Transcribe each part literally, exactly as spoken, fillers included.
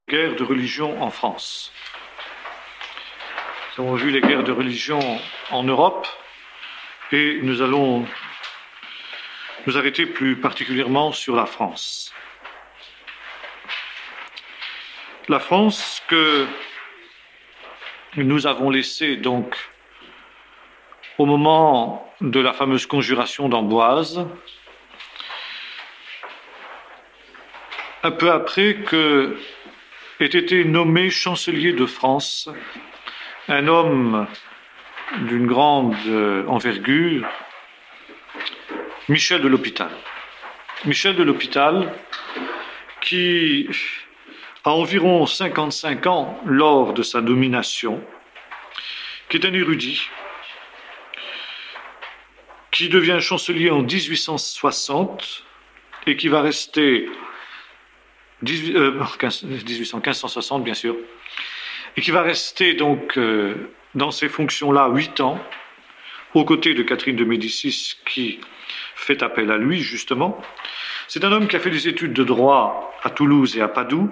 Guerre de religion en France. Nous avons vu les guerres de religion en Europe et nous allons nous arrêter plus particulièrement sur la France. La France que nous avons laissée donc au moment de la fameuse conjuration d'Amboise, un peu après que ait été nommé chancelier de France un homme d'une grande envergure, Michel de l'Hôpital. Michel de l'Hôpital, qui a environ cinquante-cinq ans lors de sa nomination, qui est un érudit, qui devient chancelier en dix-huit cent soixante et qui va rester dix-huit, euh, quinze, dix-huit cents, quinze cent soixante bien sûr, et qui va rester donc euh, dans ces fonctions-là huit ans, aux côtés de Catherine de Médicis qui fait appel à lui justement. C'est un homme qui a fait des études de droit à Toulouse et à Padoue,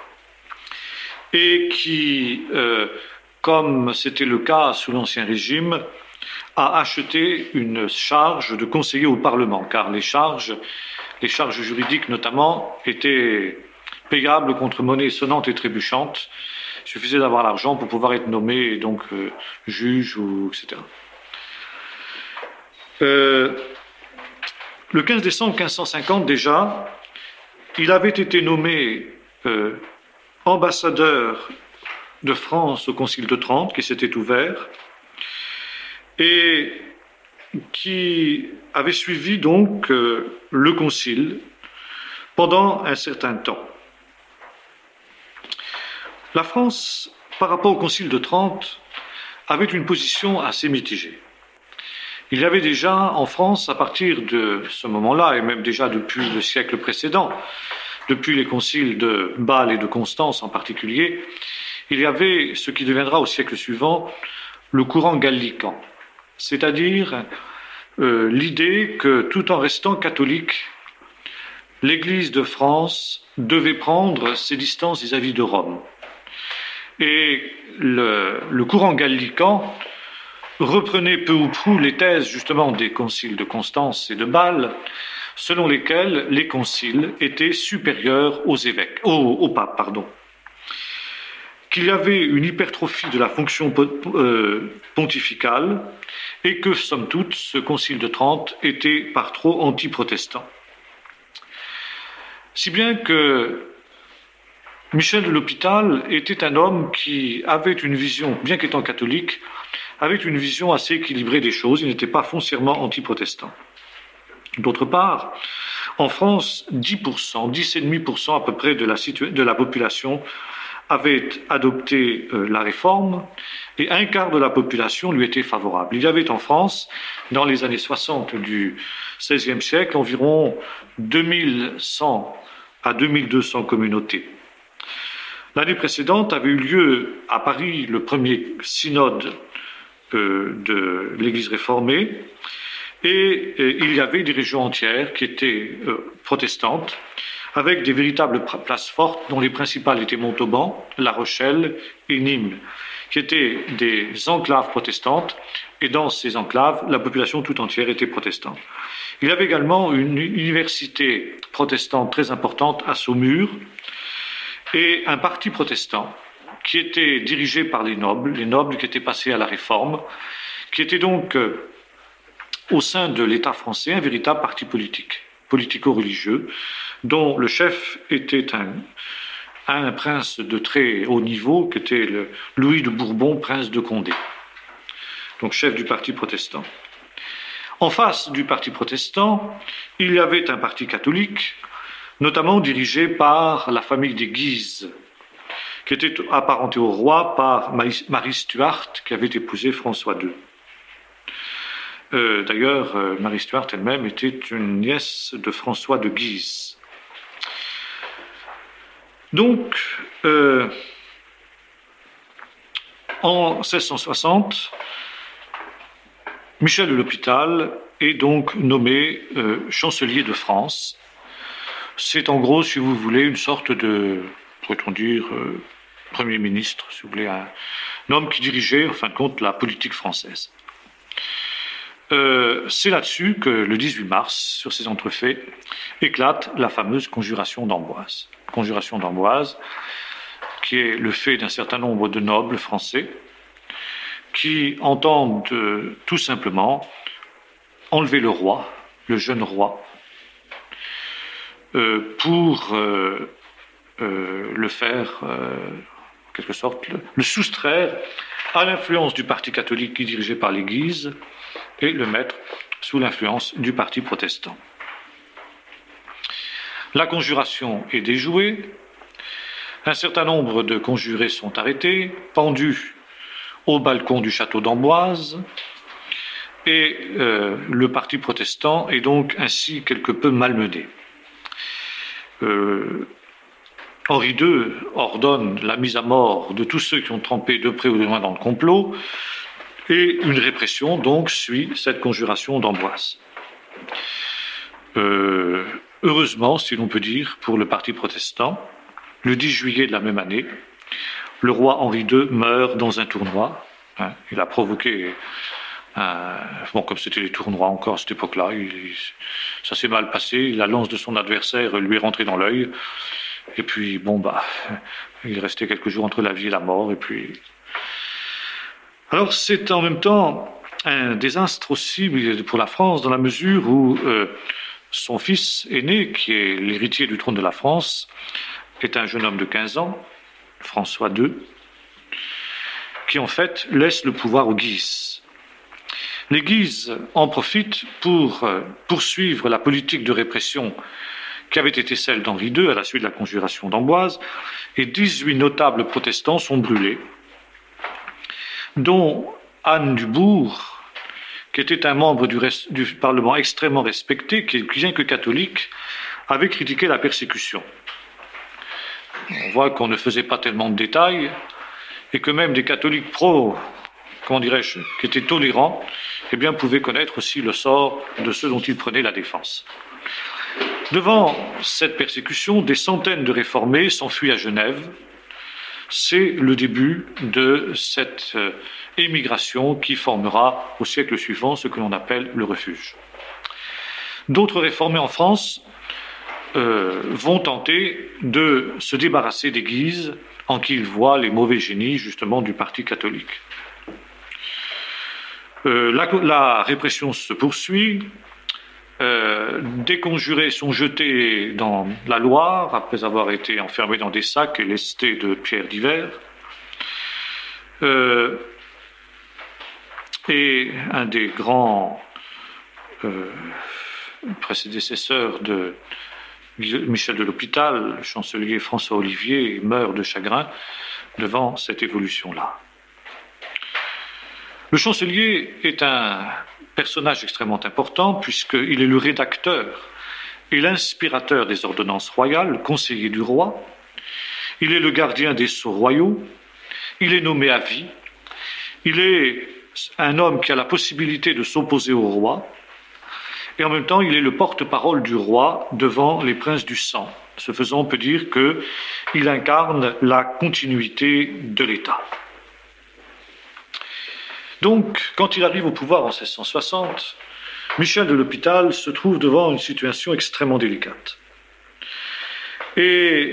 et qui, euh, comme c'était le cas sous l'Ancien Régime, a acheté une charge de conseiller au Parlement, car les charges, les charges juridiques notamment, étaient payables contre monnaie sonnante et trébuchante. Il suffisait d'avoir l'argent pour pouvoir être nommé donc euh, juge ou et cetera. Euh, le quinze décembre quinze cent cinquante déjà, il avait été nommé euh, ambassadeur de France au Concile de Trente, qui s'était ouvert, et qui avait suivi donc euh, le Concile pendant un certain temps. La France, par rapport au Concile de Trente, avait une position assez mitigée. Il y avait déjà en France, à partir de ce moment-là, et même déjà depuis le siècle précédent, depuis les conciles de Bâle et de Constance en particulier, il y avait ce qui deviendra au siècle suivant le courant gallican, c'est-à-dire euh, l'idée que tout en restant catholique, l'Église de France devait prendre ses distances vis-à-vis de Rome. Et le, le courant gallican reprenait peu ou prou les thèses justement des conciles de Constance et de Bâle, selon lesquels les conciles étaient supérieurs aux évêques, aux, aux papes, pardon. Qu'il y avait une hypertrophie de la fonction pontificale et que, somme toute, ce concile de Trente était par trop anti-protestant. Si bien que Michel de l'Hôpital était un homme qui avait une vision, bien qu'étant catholique, avait une vision assez équilibrée des choses, il n'était pas foncièrement anti-protestant. D'autre part, en France, dix pour cent, dix virgule cinq pour cent à peu près de la, situa- de la population avait adopté euh, la réforme et un quart de la population lui était favorable. Il y avait en France, dans les années soixante du seizième siècle, environ deux mille cent à deux mille deux cents communautés. L'année précédente avait eu lieu à Paris le premier synode euh, de l'Église réformée et, et il y avait des régions entières qui étaient euh, protestantes, avec des véritables places fortes dont les principales étaient Montauban, La Rochelle et Nîmes, qui étaient des enclaves protestantes, et dans ces enclaves, la population tout entière était protestante. Il y avait également une université protestante très importante à Saumur, et un parti protestant qui était dirigé par les nobles, les nobles qui étaient passés à la Réforme, qui était donc euh, au sein de l'État français un véritable parti politique, politico-religieux, dont le chef était un, un prince de très haut niveau, qui était le Louis de Bourbon, prince de Condé, donc chef du parti protestant. En face du parti protestant, il y avait un parti catholique, notamment dirigé par la famille des Guise, qui était apparentée au roi par Marie Stuart, qui avait épousé François deux. Euh, d'ailleurs, euh, Marie Stuart elle-même était une nièce de François de Guise. Donc, euh, en seize cent soixante, Michel de l'Hôpital est donc nommé euh, chancelier de France. C'est en gros, si vous voulez, une sorte de pourrait-on dire, euh, Premier ministre, si vous voulez, un, un homme qui dirigeait, en fin de compte, la politique française. Euh, c'est là-dessus que le dix-huit mars, sur ces entrefaits, éclate la fameuse conjuration d'Amboise. Conjuration d'Amboise, qui est le fait d'un certain nombre de nobles français qui entendent euh, tout simplement enlever le roi, le jeune roi, euh, pour euh, euh, le faire, euh, en quelque sorte, le, le soustraire à l'influence du parti catholique qui est dirigé par l'Église et le mettre sous l'influence du parti protestant. La conjuration est déjouée, un certain nombre de conjurés sont arrêtés, pendus au balcon du château d'Amboise, et euh, le parti protestant est donc ainsi quelque peu malmené. Euh, Henri deux ordonne la mise à mort de tous ceux qui ont trempé de près ou de loin dans le complot, et une répression donc suit cette conjuration d'Amboise. Euh, heureusement, si l'on peut dire, pour le parti protestant, le dix juillet de la même année, le roi Henri deux meurt dans un tournoi. Hein, il a provoqué un... Bon, comme c'était les tournois encore à cette époque-là, il... ça s'est mal passé. La lance de son adversaire lui est rentrée dans l'œil. Et puis, bon, bah, il restait quelques jours entre la vie et la mort. Et puis... Alors, c'est en même temps un désastre aussi pour la France, dans la mesure où euh, son fils aîné, qui est l'héritier du trône de la France, est un jeune homme de quinze ans, François deux, qui en fait laisse le pouvoir aux Guises. Les Guises en profitent pour euh, poursuivre la politique de répression qui avait été celle d'Henri deux à la suite de la conjuration d'Amboise, et dix-huit notables protestants sont brûlés, dont Anne Dubourg, qui était un membre du, res- du Parlement extrêmement respecté, qui, bien que catholique, avait critiqué la persécution. On voit qu'on ne faisait pas tellement de détails, et que même des catholiques pro, comment dirais-je, qui étaient tolérants, eh bien, pouvaient connaître aussi le sort de ceux dont ils prenaient la défense. Devant cette persécution, des centaines de réformés s'enfuient à Genève. C'est le début de cette euh, émigration qui formera au siècle suivant ce que l'on appelle le refuge. D'autres réformés en France euh, vont tenter de se débarrasser des Guises en qui ils voient les mauvais génies justement du parti catholique. Euh, la, la répression se poursuit. Euh, des conjurés sont jetés dans la Loire après avoir été enfermés dans des sacs et lestés de pierres divers. Euh, et un des grands euh, prédécesseurs de Michel de l'Hôpital, le chancelier François Olivier, meurt de chagrin devant cette évolution-là. Le chancelier est un personnage extrêmement important puisqu'il est le rédacteur et l'inspirateur des ordonnances royales, le conseiller du roi. Il est le gardien des sceaux royaux. Il est nommé à vie. Il est un homme qui a la possibilité de s'opposer au roi. Et en même temps, il est le porte-parole du roi devant les princes du sang. Ce faisant, on peut dire qu'il incarne la continuité de l'État. Donc, quand il arrive au pouvoir en seize cent soixante, Michel de l'Hôpital se trouve devant une situation extrêmement délicate. Et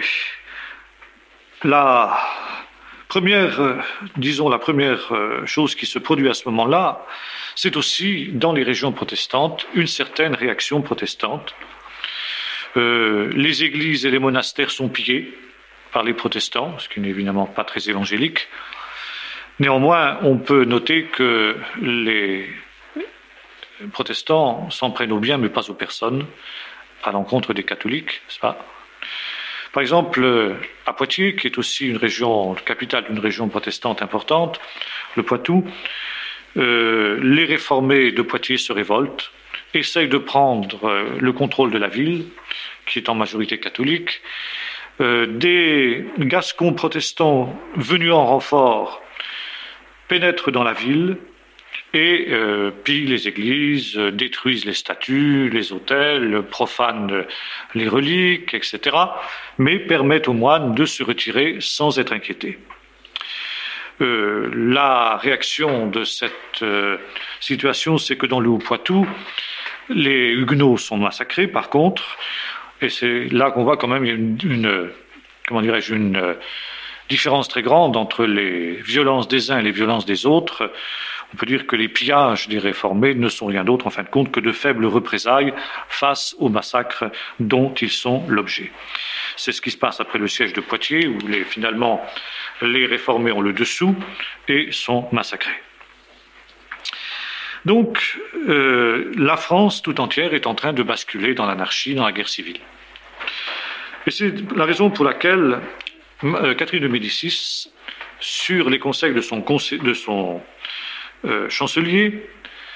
la première, disons, la première chose qui se produit à ce moment-là, c'est aussi, dans les régions protestantes, une certaine réaction protestante. Euh, les églises et les monastères sont pillés par les protestants, ce qui n'est évidemment pas très évangélique. Néanmoins, on peut noter que les protestants s'en prennent aux biens, mais pas aux personnes, à l'encontre des catholiques, n'est-ce pas ? Par exemple, à Poitiers, qui est aussi une région, capitale d'une région protestante importante, le Poitou, euh, les réformés de Poitiers se révoltent, essayent de prendre le contrôle de la ville, qui est en majorité catholique. Euh, des Gascons protestants venus en renfort pénètrent dans la ville et euh, pillent les églises, euh, détruisent les statues, les autels, profanent les reliques, et cetera, mais permettent aux moines de se retirer sans être inquiétés. Euh, la réaction de cette euh, situation, c'est que dans le Haut-Poitou, les Huguenots sont massacrés, par contre, et c'est là qu'on voit quand même une, une comment dirais-je, une euh, différence très grande entre les violences des uns et les violences des autres. On peut dire que les pillages des réformés ne sont rien d'autre, en fin de compte, que de faibles représailles face aux massacres dont ils sont l'objet. C'est ce qui se passe après le siège de Poitiers, où les, finalement les réformés ont le dessous et sont massacrés. Donc, euh, la France tout entière est en train de basculer dans l'anarchie, dans la guerre civile. Et c'est la raison pour laquelle euh, Catherine de Médicis, sur les conseils de son, conseil, de son euh, chancelier,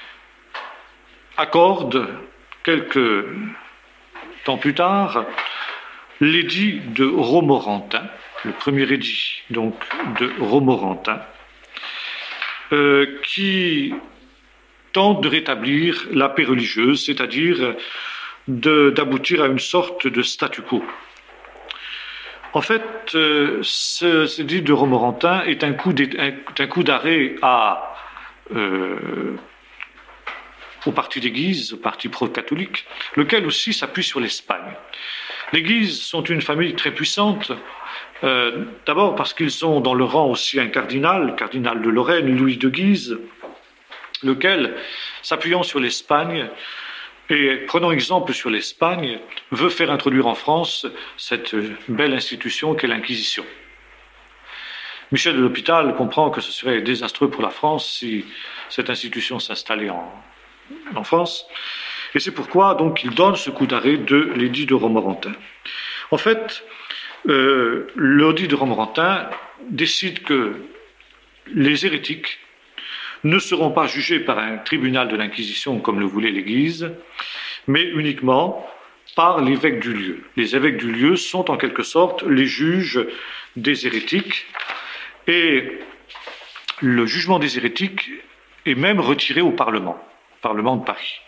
accorde, quelques temps plus tard, l'édit de Romorantin, le premier édit donc de Romorantin, euh, qui tente de rétablir la paix religieuse, c'est-à-dire de, d'aboutir à une sorte de statu quo. En fait, euh, ce, ce édit de Romorantin est un coup, un, un coup d'arrêt à, euh, au parti des Guises, au parti pro-catholique, lequel aussi s'appuie sur l'Espagne. Les Guises sont une famille très puissante, euh, d'abord parce qu'ils ont dans le rang aussi un cardinal, cardinal de Lorraine, Louis de Guise, lequel, s'appuyant sur l'Espagne, et prenant exemple sur l'Espagne, veut faire introduire en France cette belle institution qu'est l'Inquisition. Michel de l'Hôpital comprend que ce serait désastreux pour la France si cette institution s'installait en, en France, et c'est pourquoi donc il donne ce coup d'arrêt de l'édit de Romorantin. En fait, euh, l'édit de Romorantin décide que les hérétiques ne seront pas jugés par un tribunal de l'Inquisition comme le voulait l'Église, mais uniquement par l'évêque du lieu. Les évêques du lieu sont en quelque sorte les juges des hérétiques, et le jugement des hérétiques est même retiré au Parlement, au Parlement de Paris.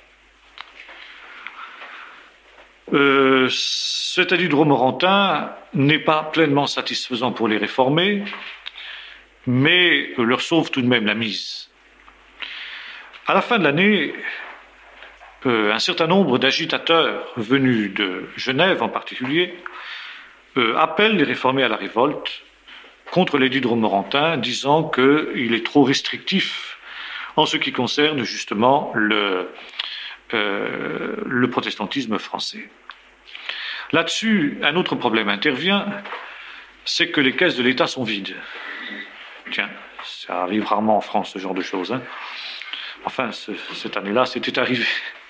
Euh, cet édit de Romorantin n'est pas pleinement satisfaisant pour les réformés, mais leur sauve tout de même la mise. À la fin de l'année, euh, un certain nombre d'agitateurs venus de Genève en particulier euh, appellent les réformés à la révolte contre l'édit de Romorantin, disant qu'il est trop restrictif en ce qui concerne justement le, euh, le protestantisme français. Là-dessus, un autre problème intervient, c'est que les caisses de l'État sont vides. Tiens, ça arrive rarement en France, ce genre de choses, hein. Enfin, ce, cette année-là, c'était arrivé.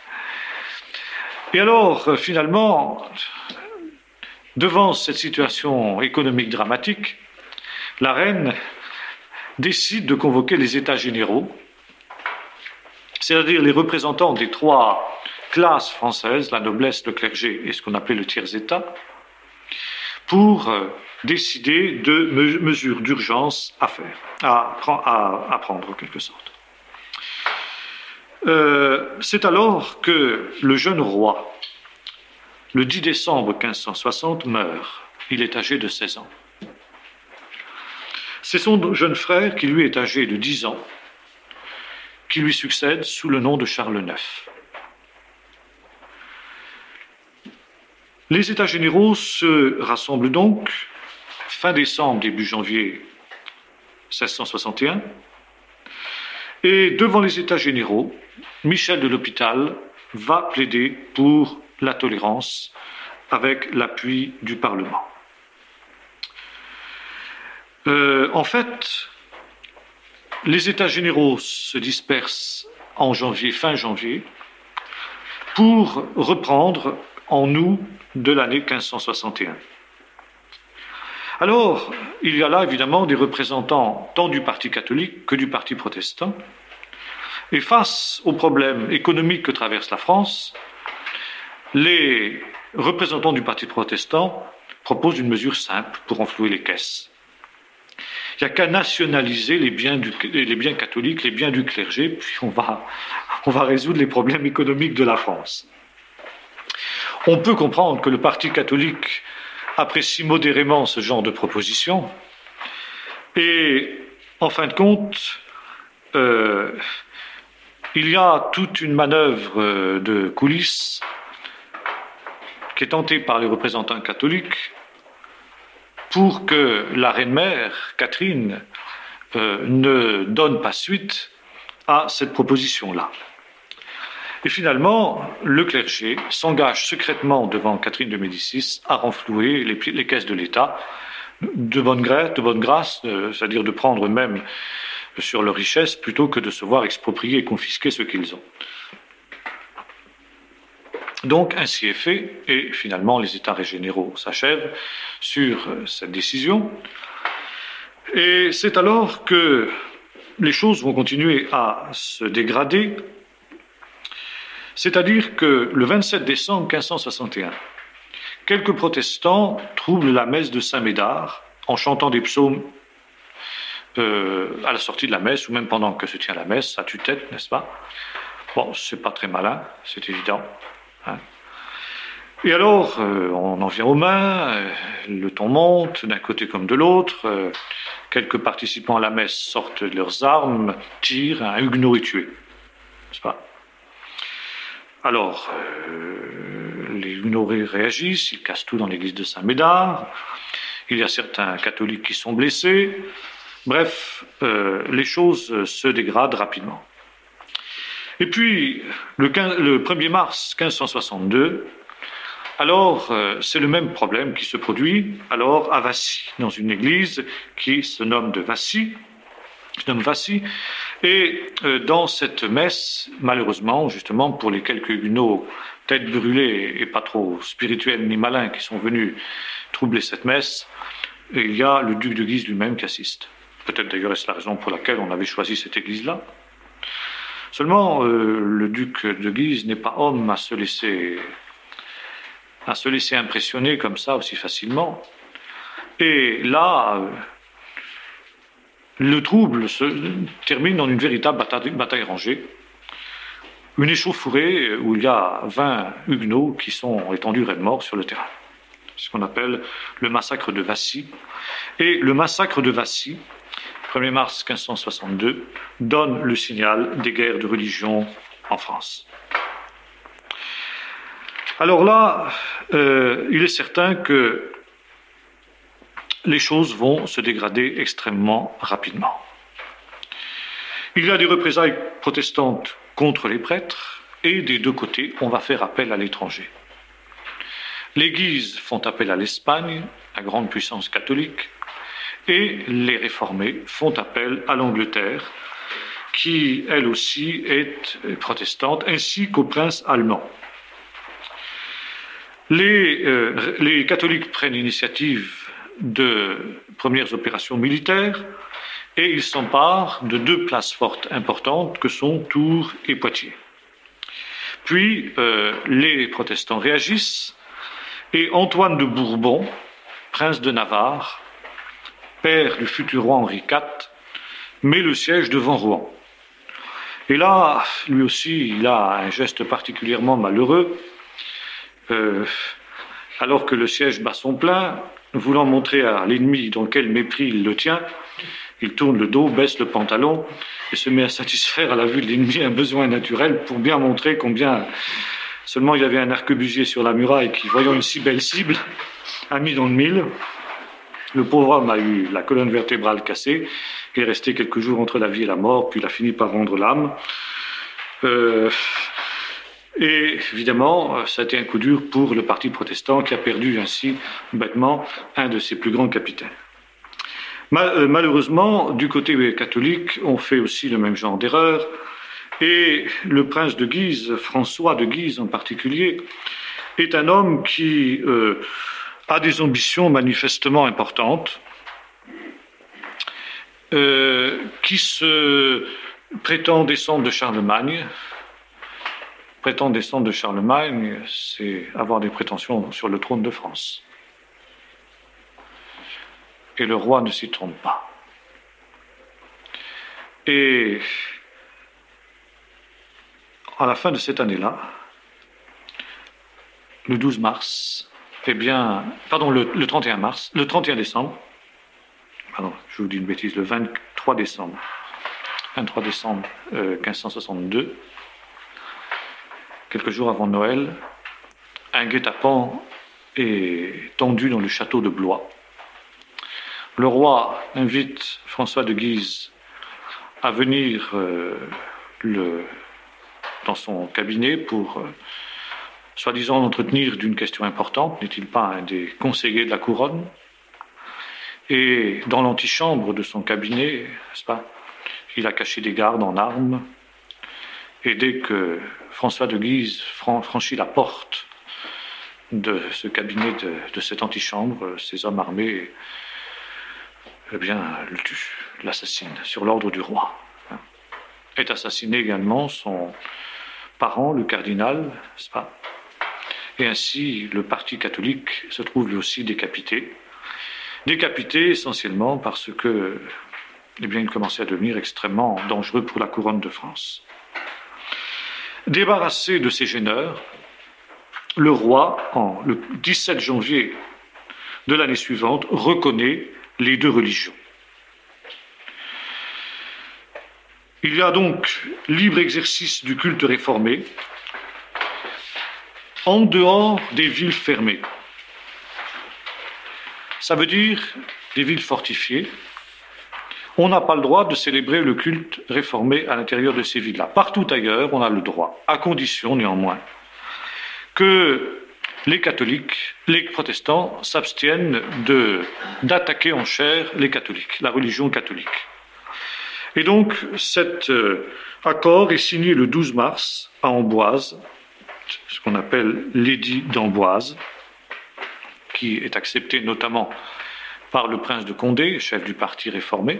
Et alors, finalement, devant cette situation économique dramatique, la reine décide de convoquer les États généraux, c'est-à-dire les représentants des trois classes françaises, la noblesse, le clergé et ce qu'on appelait le tiers-État, pour décider de me- mesures d'urgence à faire, à, à, à prendre en quelque sorte. Euh, c'est alors que le jeune roi, le dix décembre quinze cent soixante, meurt. Il est âgé de seize ans. C'est son jeune frère, qui lui est âgé de dix ans, qui lui succède sous le nom de Charles neuf. Les États généraux se rassemblent donc fin décembre, début janvier seize cent soixante et un, et devant les États généraux, Michel de l'Hôpital va plaider pour la tolérance avec l'appui du Parlement. Euh, en fait, les États généraux se dispersent en janvier, fin janvier, pour reprendre en août de l'année quinze cent soixante et un. Alors, il y a là évidemment des représentants tant du Parti catholique que du Parti protestant, et face aux problèmes économiques que traverse la France, les représentants du Parti protestant proposent une mesure simple pour renflouer les caisses. Il n'y a qu'à nationaliser les biens, du, les biens catholiques, les biens du clergé, puis on va, on va résoudre les problèmes économiques de la France. On peut comprendre que le Parti catholique apprécie modérément ce genre de proposition, et en fin de compte, euh, il y a toute une manœuvre de coulisses qui est tentée par les représentants catholiques pour que la reine-mère, Catherine, euh, ne donne pas suite à cette proposition-là. Et finalement, le clergé s'engage secrètement devant Catherine de Médicis à renflouer les, les caisses de l'État de bonne grâce, de bonne grâce euh, c'est-à-dire de prendre même sur leurs richesses plutôt que de se voir exproprier et confisquer ce qu'ils ont. Donc ainsi est fait, et finalement les États généraux s'achèvent sur cette décision. Et c'est alors que les choses vont continuer à se dégrader, c'est-à-dire que le vingt-sept décembre mille cinq cent soixante et un, quelques protestants troublent la messe de Saint-Médard en chantant des psaumes euh, à la sortie de la messe, ou même pendant que se tient la messe, à tue-tête, n'est-ce pas? Bon, c'est pas très malin, c'est évident. Hein. Et alors, euh, on en vient aux mains, euh, le ton monte d'un côté comme de l'autre, euh, quelques participants à la messe sortent leurs armes, tirent, un huguenot est tué, n'est-ce pas? Alors, euh, les huguenots réagissent, ils cassent tout dans l'église de Saint-Médard, il y a certains catholiques qui sont blessés, bref, euh, les choses se dégradent rapidement. Et puis, le, quinze, le premier mars mille cinq cent soixante-deux, alors euh, c'est le même problème qui se produit alors à Vassy, dans une église qui se nomme de Vassy, se nomme Vassy, et euh, dans cette messe, malheureusement, justement pour les quelques huguenots têtes brûlées et pas trop spirituels ni malins qui sont venus troubler cette messe, il y a le duc de Guise lui-même qui assiste. Peut-être d'ailleurs est-ce la raison pour laquelle on avait choisi cette église-là. Seulement, euh, le duc de Guise n'est pas homme à se laisser à se laisser impressionner comme ça aussi facilement. Et là, euh, le trouble se termine en une véritable bataille, bataille rangée, une échauffourée où il y a vingt huguenots qui sont étendus raides morts sur le terrain. C'est ce qu'on appelle le massacre de Vassy. Et le massacre de Vassy, premier mars mille cinq cent soixante-deux, donne le signal des guerres de religion en France. Alors là, euh, il est certain que les choses vont se dégrader extrêmement rapidement. Il y a des représailles protestantes contre les prêtres, et des deux côtés, on va faire appel à l'étranger. Les Guises font appel à l'Espagne, la grande puissance catholique, et les réformés font appel à l'Angleterre, qui, elle aussi, est protestante, ainsi qu'au prince allemand. Les, euh, les catholiques prennent l'initiative de premières opérations militaires et ils s'emparent de deux places fortes importantes que sont Tours et Poitiers. Puis euh, les protestants réagissent et Antoine de Bourbon, prince de Navarre, père du futur roi Henri quatre, met le siège devant Rouen. Et là, lui aussi, il a un geste particulièrement malheureux. Euh, alors que le siège bat son plein, voulant montrer à l'ennemi dans quel mépris il le tient, il tourne le dos, baisse le pantalon et se met à satisfaire à la vue de l'ennemi un besoin naturel pour bien montrer combien seulement il y avait un arquebusier sur la muraille qui, voyant une si belle cible, a mis dans le mille. Le pauvre homme a eu la colonne vertébrale cassée, il est resté quelques jours entre la vie et la mort, puis il a fini par rendre l'âme. Euh, Et évidemment, ça a été un coup dur pour le parti protestant qui a perdu ainsi, bêtement, un de ses plus grands capitaines. Malheureusement, du côté catholique, on fait aussi le même genre d'erreur. Et le prince de Guise, François de Guise en particulier, est un homme qui euh, a des ambitions manifestement importantes, euh, qui se prétend descendre de Charlemagne. Prétendre descendre de Charlemagne, c'est avoir des prétentions sur le trône de France. Et le roi ne s'y trompe pas. Et à la fin de cette année-là, le douze mars, eh bien, pardon, le, le trente et un mars, le trente et un décembre, pardon, je vous dis une bêtise, le vingt-trois décembre, vingt-trois décembre euh, quinze cent soixante-deux, quelques jours avant Noël, un guet-apens est tendu dans le château de Blois. Le roi invite François de Guise à venir euh, le, dans son cabinet pour, euh, soi-disant, l'entretenir d'une question importante. N'est-il pas un des conseillers de la couronne? Et dans l'antichambre de son cabinet, n'est-ce pas, il a caché des gardes en armes. Et dès que François de Guise franchit la porte de ce cabinet, de, de cette antichambre, ces hommes armés, eh bien, le tue, l'assassine, sur l'ordre du roi. Est assassiné également son parent, le cardinal, n'est-ce pas? Et ainsi, le parti catholique se trouve lui aussi décapité. Décapité essentiellement parce que, eh bien, il commençait à devenir extrêmement dangereux pour la couronne de France. Débarrassé de ses gêneurs, le roi, en, le dix-sept janvier de l'année suivante, reconnaît les deux religions. Il y a donc libre exercice du culte réformé en dehors des villes fermées. Ça veut dire des villes fortifiées. On n'a pas le droit de célébrer le culte réformé à l'intérieur de ces villes-là. Partout ailleurs, on a le droit, à condition néanmoins que les catholiques, les protestants s'abstiennent de, d'attaquer en chair les catholiques, la religion catholique. Et donc, cet euh, accord est signé le douze mars à Amboise, ce qu'on appelle l'édit d'Amboise, qui est accepté notamment par le prince de Condé, chef du parti réformé,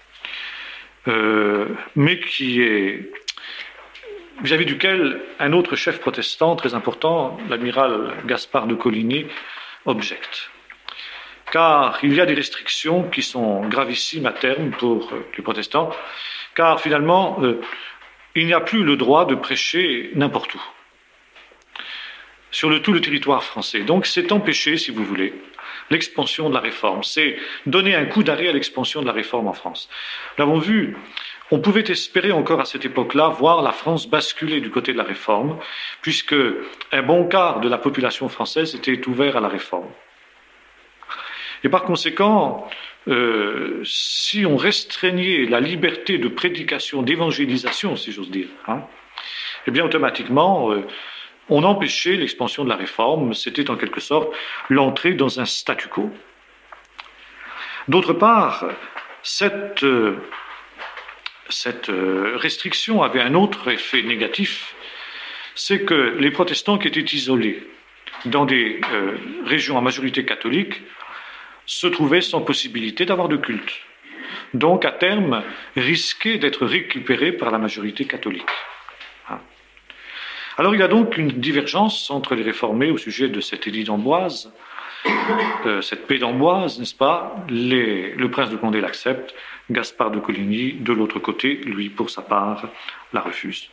euh, mais qui est vis-à-vis duquel un autre chef protestant très important, l'amiral Gaspard de Coligny, objecte. Car il y a des restrictions qui sont gravissimes à terme pour les protestants, car finalement, euh, il n'y a plus le droit de prêcher n'importe où, sur le, tout le territoire français. Donc c'est empêcher, si vous voulez, l'expansion de la réforme, c'est donner un coup d'arrêt à l'expansion de la réforme en France. Nous l'avons vu, on pouvait espérer encore à cette époque-là voir la France basculer du côté de la réforme, puisque un bon quart de la population française était ouvert à la réforme. Et par conséquent, euh, si on restreignait la liberté de prédication, d'évangélisation, si j'ose dire, hein, eh bien automatiquement, euh, on empêchait l'expansion de la réforme. C'était en quelque sorte l'entrée dans un statu quo. D'autre part, cette, euh, cette euh, restriction avait un autre effet négatif, c'est que les protestants qui étaient isolés dans des euh, régions à majorité catholique se trouvaient sans possibilité d'avoir de culte. Donc, à terme, risquaient d'être récupérés par la majorité catholique. Hein. Alors, il y a donc une divergence entre les réformés au sujet de cet édit d'Amboise, euh, cette paix d'Amboise, n'est-ce pas? Les, le prince de Condé l'accepte, Gaspard de Coligny, de l'autre côté, lui, pour sa part, la refuse.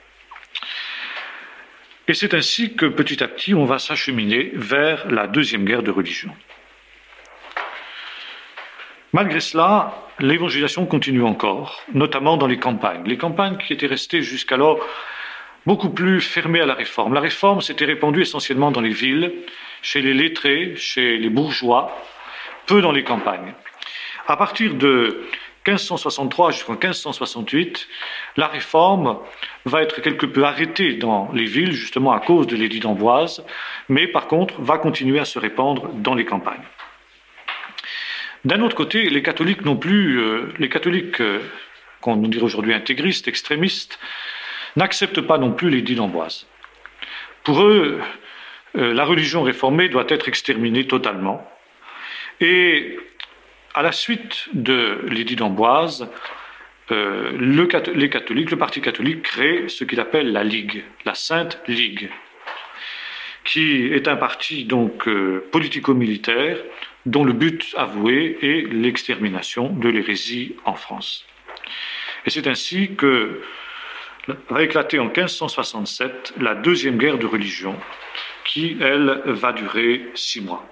Et c'est ainsi que, petit à petit, on va s'acheminer vers la deuxième guerre de religion. Malgré cela, l'évangélisation continue encore, notamment dans les campagnes. Les campagnes qui étaient restées jusqu'alors beaucoup plus fermées à la réforme. La réforme s'était répandue essentiellement dans les villes, chez les lettrés, chez les bourgeois, peu dans les campagnes. À partir de quinze cent soixante-trois jusqu'en quinze cent soixante-huit, la réforme va être quelque peu arrêtée dans les villes, justement à cause de l'édit d'Amboise, mais par contre va continuer à se répandre dans les campagnes. D'un autre côté, les catholiques non plus, euh, les catholiques, euh, qu'on dirait aujourd'hui intégristes, extrémistes, n'acceptent pas non plus l'édit d'Amboise. Pour eux, euh, la religion réformée doit être exterminée totalement. Et à la suite de l'édit d'Amboise, euh, le, les catholiques, le parti catholique crée ce qu'il appelle la Ligue, la Sainte Ligue, qui est un parti donc euh, politico-militaire dont le but avoué est l'extermination de l'hérésie en France. Et c'est ainsi que va éclater en quinze cent soixante-sept la deuxième guerre de religion, qui, elle, va durer six mois.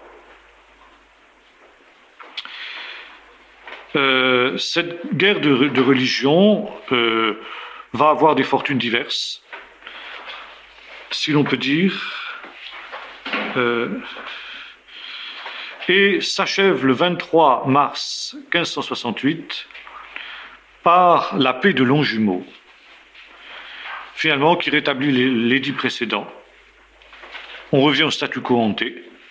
Euh, cette guerre de, de religion euh, va avoir des fortunes diverses, si l'on peut dire, euh, et s'achève le vingt-trois mars quinze cent soixante-huit par la paix de Longjumeau, finalement qui rétablit les, l'édit précédent. On revient au statu quo ante,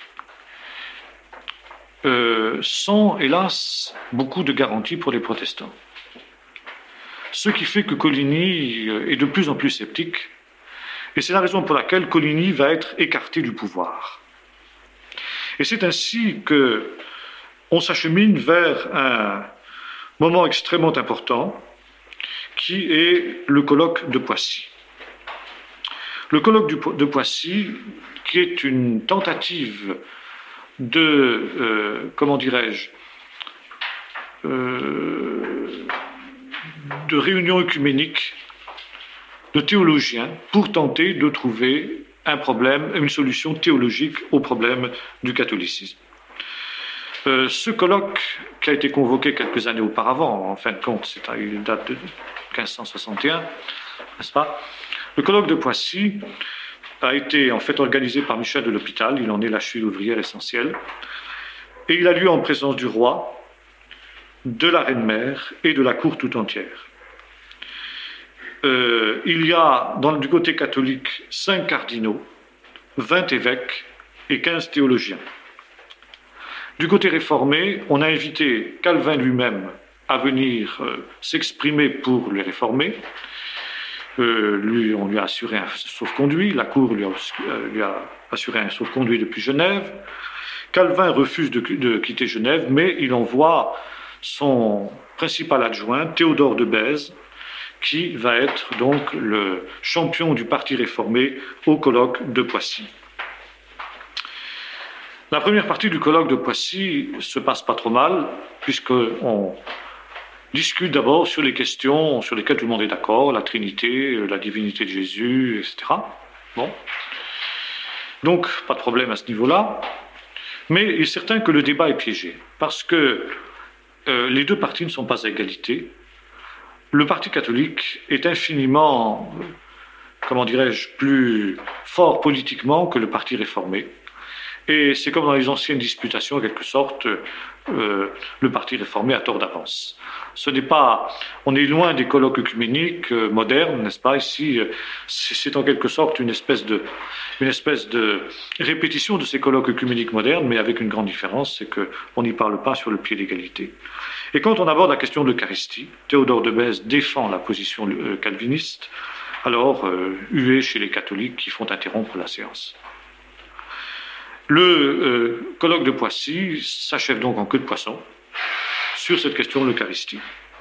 euh, sans, hélas, beaucoup de garanties pour les protestants. Ce qui fait que Coligny est de plus en plus sceptique, et c'est la raison pour laquelle Coligny va être écarté du pouvoir. Et c'est ainsi qu'on s'achemine vers un moment extrêmement important, qui est le colloque de Poissy. Le colloque de Poissy, qui est une tentative de, euh, comment dirais-je, euh, de réunion œcuménique de théologiens pour tenter de trouver un problème, une solution théologique au problème du catholicisme. Euh, ce colloque, qui a été convoqué quelques années auparavant, en fin de compte, c'est à une date de quinze cent soixante et un, n'est-ce pas? Le colloque de Poissy a été en fait organisé par Michel de l'Hôpital, il en est la cheville ouvrière essentielle, et il a lieu en présence du roi, de la reine-mère et de la cour tout entière. Euh, il y a, dans, du côté catholique, cinq cardinaux, vingt évêques et quinze théologiens. Du côté réformé, on a invité Calvin lui-même à venir euh, s'exprimer pour les réformés. Euh, lui, on lui a assuré un sauf-conduit, la cour lui a, euh, lui a assuré un sauf-conduit depuis Genève. Calvin refuse de, de quitter Genève, mais il envoie son principal adjoint, Théodore de Bèze, qui va être donc le champion du parti réformé au colloque de Poissy. La première partie du colloque de Poissy se passe pas trop mal, puisqu'on discute d'abord sur les questions sur lesquelles tout le monde est d'accord, la Trinité, la divinité de Jésus, et cetera. Bon. Donc, pas de problème à ce niveau-là. Mais il est certain que le débat est piégé, parce que euh, les deux partis ne sont pas à égalité. Le parti catholique est infiniment, comment dirais-je, plus fort politiquement que le parti réformé. Et c'est comme dans les anciennes disputations, en quelque sorte, euh, le parti réformé a tort d'avance. Ce n'est pas, on est loin des colloques œcuméniques euh, modernes, n'est-ce pas? Ici, euh, c'est, c'est en quelque sorte une espèce de, une espèce de répétition de ces colloques œcuméniques modernes, mais avec une grande différence, c'est qu'on n'y parle pas sur le pied d'égalité. Et quand on aborde la question de l'Eucharistie, Théodore de Bèze défend la position euh, calviniste, alors euh, huée chez les catholiques qui font interrompre la séance. Le euh, colloque de Poissy s'achève donc en queue de poisson sur cette question de l'Eucharistie.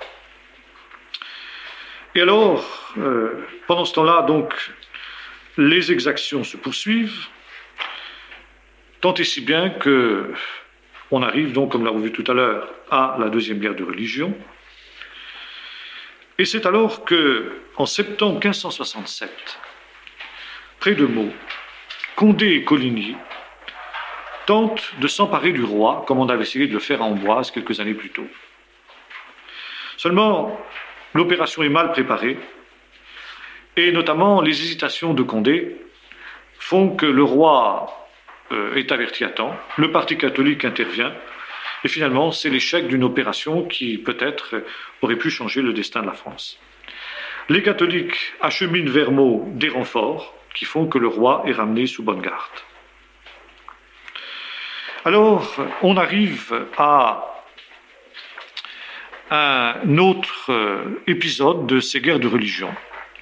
Et alors, euh, pendant ce temps-là, donc, les exactions se poursuivent, tant et si bien que on arrive donc, comme l'avons vu tout à l'heure, à la deuxième guerre de religion. Et c'est alors que, en septembre quinze cent soixante-sept, près de Meaux, Condé et Coligny tentent de s'emparer du roi, comme on avait essayé de le faire à Amboise quelques années plus tôt. Seulement, l'opération est mal préparée, et notamment les hésitations de Condé font que le roi euh, est averti à temps, le parti catholique intervient, et finalement, c'est l'échec d'une opération qui, peut-être, aurait pu changer le destin de la France. Les catholiques acheminent vers Meaux des renforts qui font que le roi est ramené sous bonne garde. Alors, on arrive à un autre épisode de ces guerres de religion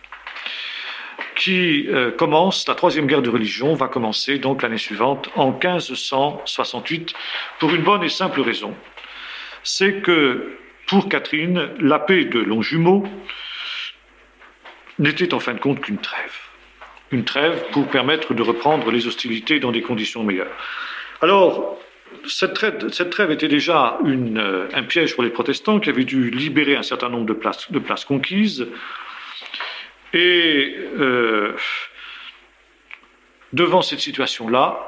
qui euh, commence, la troisième guerre de religion va commencer donc l'année suivante, en quinze cent soixante-huit, pour une bonne et simple raison. C'est que, pour Catherine, la paix de Longjumeau n'était en fin de compte qu'une trêve. Une trêve pour permettre de reprendre les hostilités dans des conditions meilleures. Alors, cette trêve, cette trêve était déjà une, euh, un piège pour les protestants qui avaient dû libérer un certain nombre de places, de places conquises. Et euh, devant cette situation-là,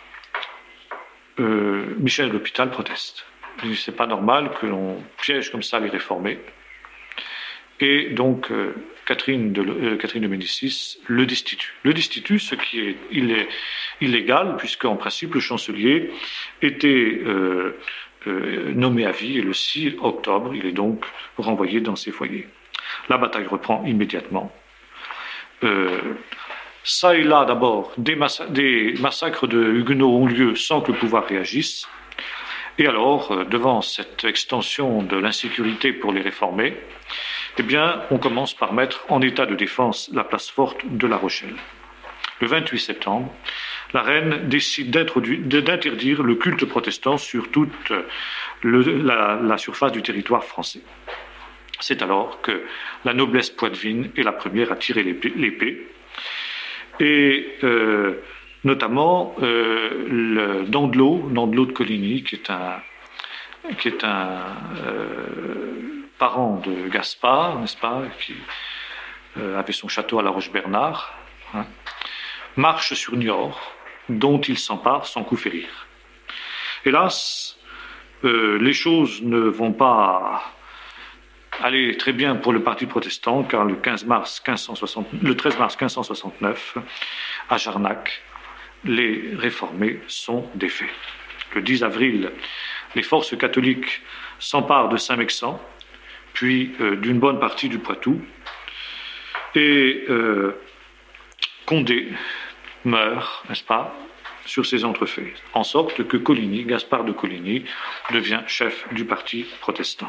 euh, Michel de l'Hôpital proteste. Il dit c'est pas normal que l'on piège comme ça les réformés. Et donc euh, Catherine, de, euh, Catherine de Médicis le destitue. Le destitue, ce qui est, il est illégal, puisqu'en principe le chancelier était euh, euh, nommé à vie, et le six octobre, il est donc renvoyé dans ses foyers. La bataille reprend immédiatement. Euh, ça et là, d'abord, des, massa- des massacres de Huguenots ont lieu sans que le pouvoir réagisse. Et alors, euh, devant cette extension de l'insécurité pour les réformés, eh bien, on commence par mettre en état de défense la place forte de La Rochelle. Le vingt-huit septembre, la reine décide d'interdire le culte protestant sur toute le, la, la surface du territoire français. C'est alors que la noblesse poitevine est la première à tirer l'épée, et euh, notamment euh, le Dandelot, Dandelot de Coligny, qui est un, qui est un euh, parent de Gaspard, n'est-ce pas, qui euh, avait son château à La Roche-Bernard, hein, marche sur Niort, dont il s'empare sans coup férir. Hélas, euh, les choses ne vont pas aller très bien pour le parti protestant, car le, quinze mars quinze cent soixante, le treize mars quinze cent soixante-neuf, à Jarnac, les réformés sont défaits. Le dix avril, les forces catholiques s'emparent de Saint-Mexan, puis euh, d'une bonne partie du Poitou, et euh, Condé meurt, n'est-ce pas, sur ces entrefaits, en sorte que Coligny, Gaspard de Coligny, devient chef du parti protestant.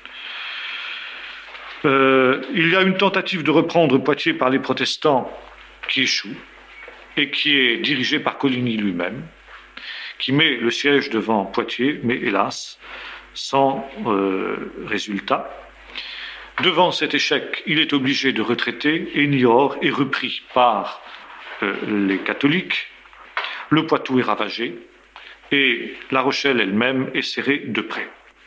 Euh, il y a une tentative de reprendre Poitiers par les protestants qui échoue et qui est dirigée par Coligny lui-même, qui met le siège devant Poitiers, mais hélas, sans euh, résultat. Devant cet échec, il est obligé de retraiter et Niort est repris par euh, les catholiques. Le Poitou est ravagé et La Rochelle elle-même est serrée de près.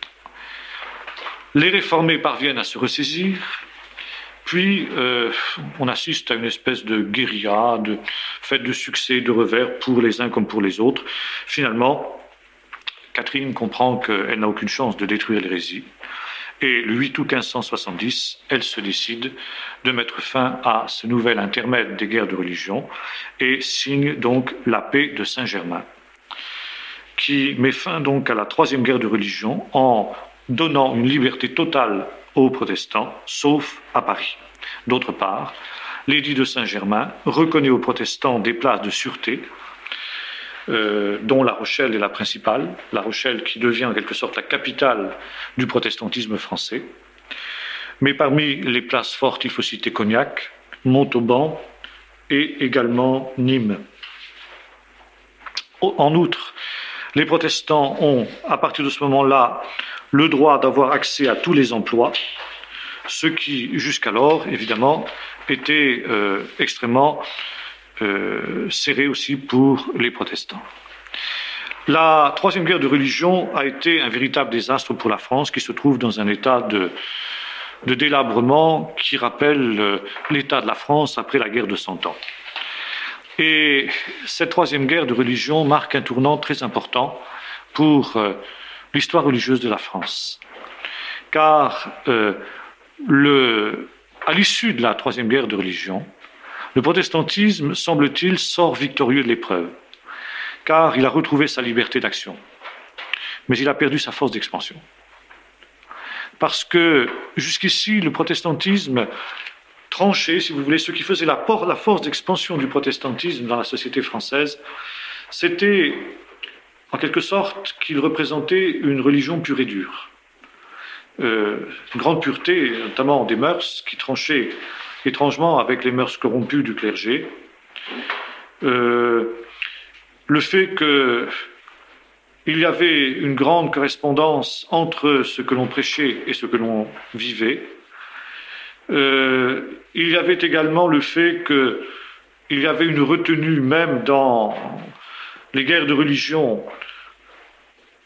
Les réformés parviennent à se ressaisir, puis euh, on assiste à une espèce de guérilla, de fête de succès, de revers pour les uns comme pour les autres. Finalement, Catherine comprend qu'elle n'a aucune chance de détruire l'hérésie, et le huit août quinze cent soixante-dix, elle se décide de mettre fin à ce nouvel intermède des guerres de religion et signe donc la paix de Saint-Germain, qui met fin donc à la troisième guerre de religion en donnant une liberté totale aux protestants, sauf à Paris. D'autre part, l'édit de Saint-Germain reconnaît aux protestants des places de sûreté, euh, dont La Rochelle est la principale, La Rochelle qui devient en quelque sorte la capitale du protestantisme français. Mais parmi les places fortes, il faut citer Cognac, Montauban et également Nîmes. En outre, les protestants ont, à partir de ce moment-là, le droit d'avoir accès à tous les emplois, ce qui, jusqu'alors, évidemment, était euh, extrêmement euh, serré aussi pour les protestants. La troisième guerre de religion a été un véritable désastre pour la France, qui se trouve dans un état de, de délabrement qui rappelle euh, l'état de la France après la guerre de Cent Ans. Et cette troisième guerre de religion marque un tournant très important pour euh, l'histoire religieuse de la France. Car euh, le, à l'issue de la troisième guerre de religion, le protestantisme, semble-t-il, sort victorieux de l'épreuve, car il a retrouvé sa liberté d'action, mais il a perdu sa force d'expansion. Parce que jusqu'ici, le protestantisme tranché, si vous voulez, ce qui faisait la, por- la force d'expansion du protestantisme dans la société française, c'était en quelque sorte qu'il représentait une religion pure et dure. Euh, une grande pureté, notamment des mœurs, qui tranchaient étrangement avec les mœurs corrompues du clergé. Euh, le fait qu'il y avait une grande correspondance entre ce que l'on prêchait et ce que l'on vivait. Euh, il y avait également le fait qu'il y avait une retenue même dans les guerres de religion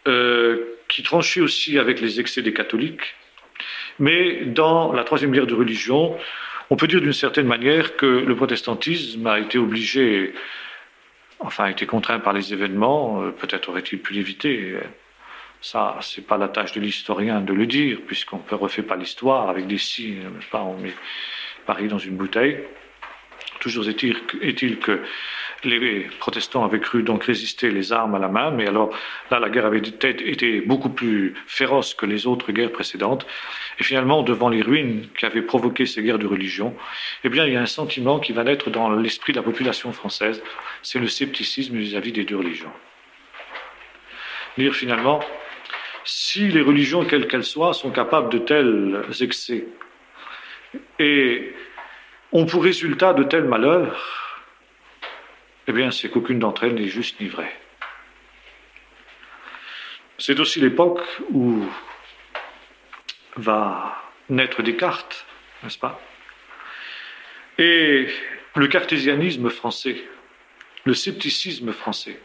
euh, qui tranchait aussi avec les excès des catholiques. Mais dans la troisième guerre de religion, on peut dire d'une certaine manière que le protestantisme a été obligé, enfin a été contraint par les événements, euh, peut-être aurait-il pu l'éviter. Ça, c'est pas la tâche de l'historien de le dire, puisqu'on ne refait pas l'histoire avec des signes, pas, on met Paris dans une bouteille. Toujours est-il, est-il que les protestants avaient cru donc résister les armes à la main, mais alors là, la guerre avait été beaucoup plus féroce que les autres guerres précédentes. Et finalement, devant les ruines qui avaient provoqué ces guerres de religion, eh bien, il y a un sentiment qui va naître dans l'esprit de la population française, c'est le scepticisme vis-à-vis des deux religions. Dire finalement, si les religions, quelles qu'elles soient, sont capables de tels excès et ont pour résultat de tels malheurs, eh bien, c'est qu'aucune d'entre elles n'est juste ni vraie. C'est aussi l'époque où va naître Descartes, n'est-ce pas? Et le cartésianisme français, le scepticisme français,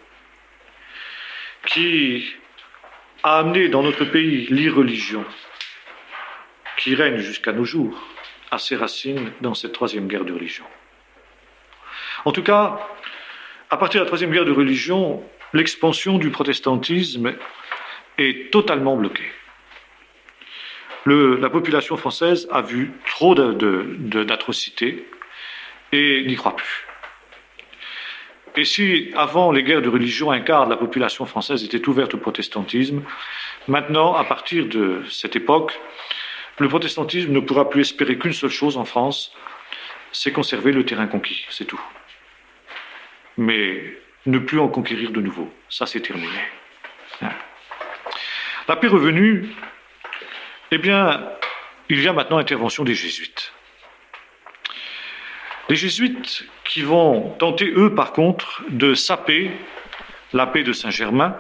qui a amené dans notre pays l'irreligion, qui règne jusqu'à nos jours, a ses racines dans cette troisième guerre de religion. En tout cas, à partir de la troisième guerre de religion, l'expansion du protestantisme est totalement bloquée. Le, la population française a vu trop de, de, de, d'atrocités et n'y croit plus. Et si avant les guerres de religion, un quart de la population française était ouverte au protestantisme, maintenant, à partir de cette époque, le protestantisme ne pourra plus espérer qu'une seule chose en France, c'est conserver le terrain conquis, c'est tout. Mais ne plus en conquérir de nouveau, ça c'est terminé. La paix revenue, eh bien, il y a maintenant intervention des jésuites. Les jésuites qui vont tenter, eux, par contre, de saper la paix de Saint-Germain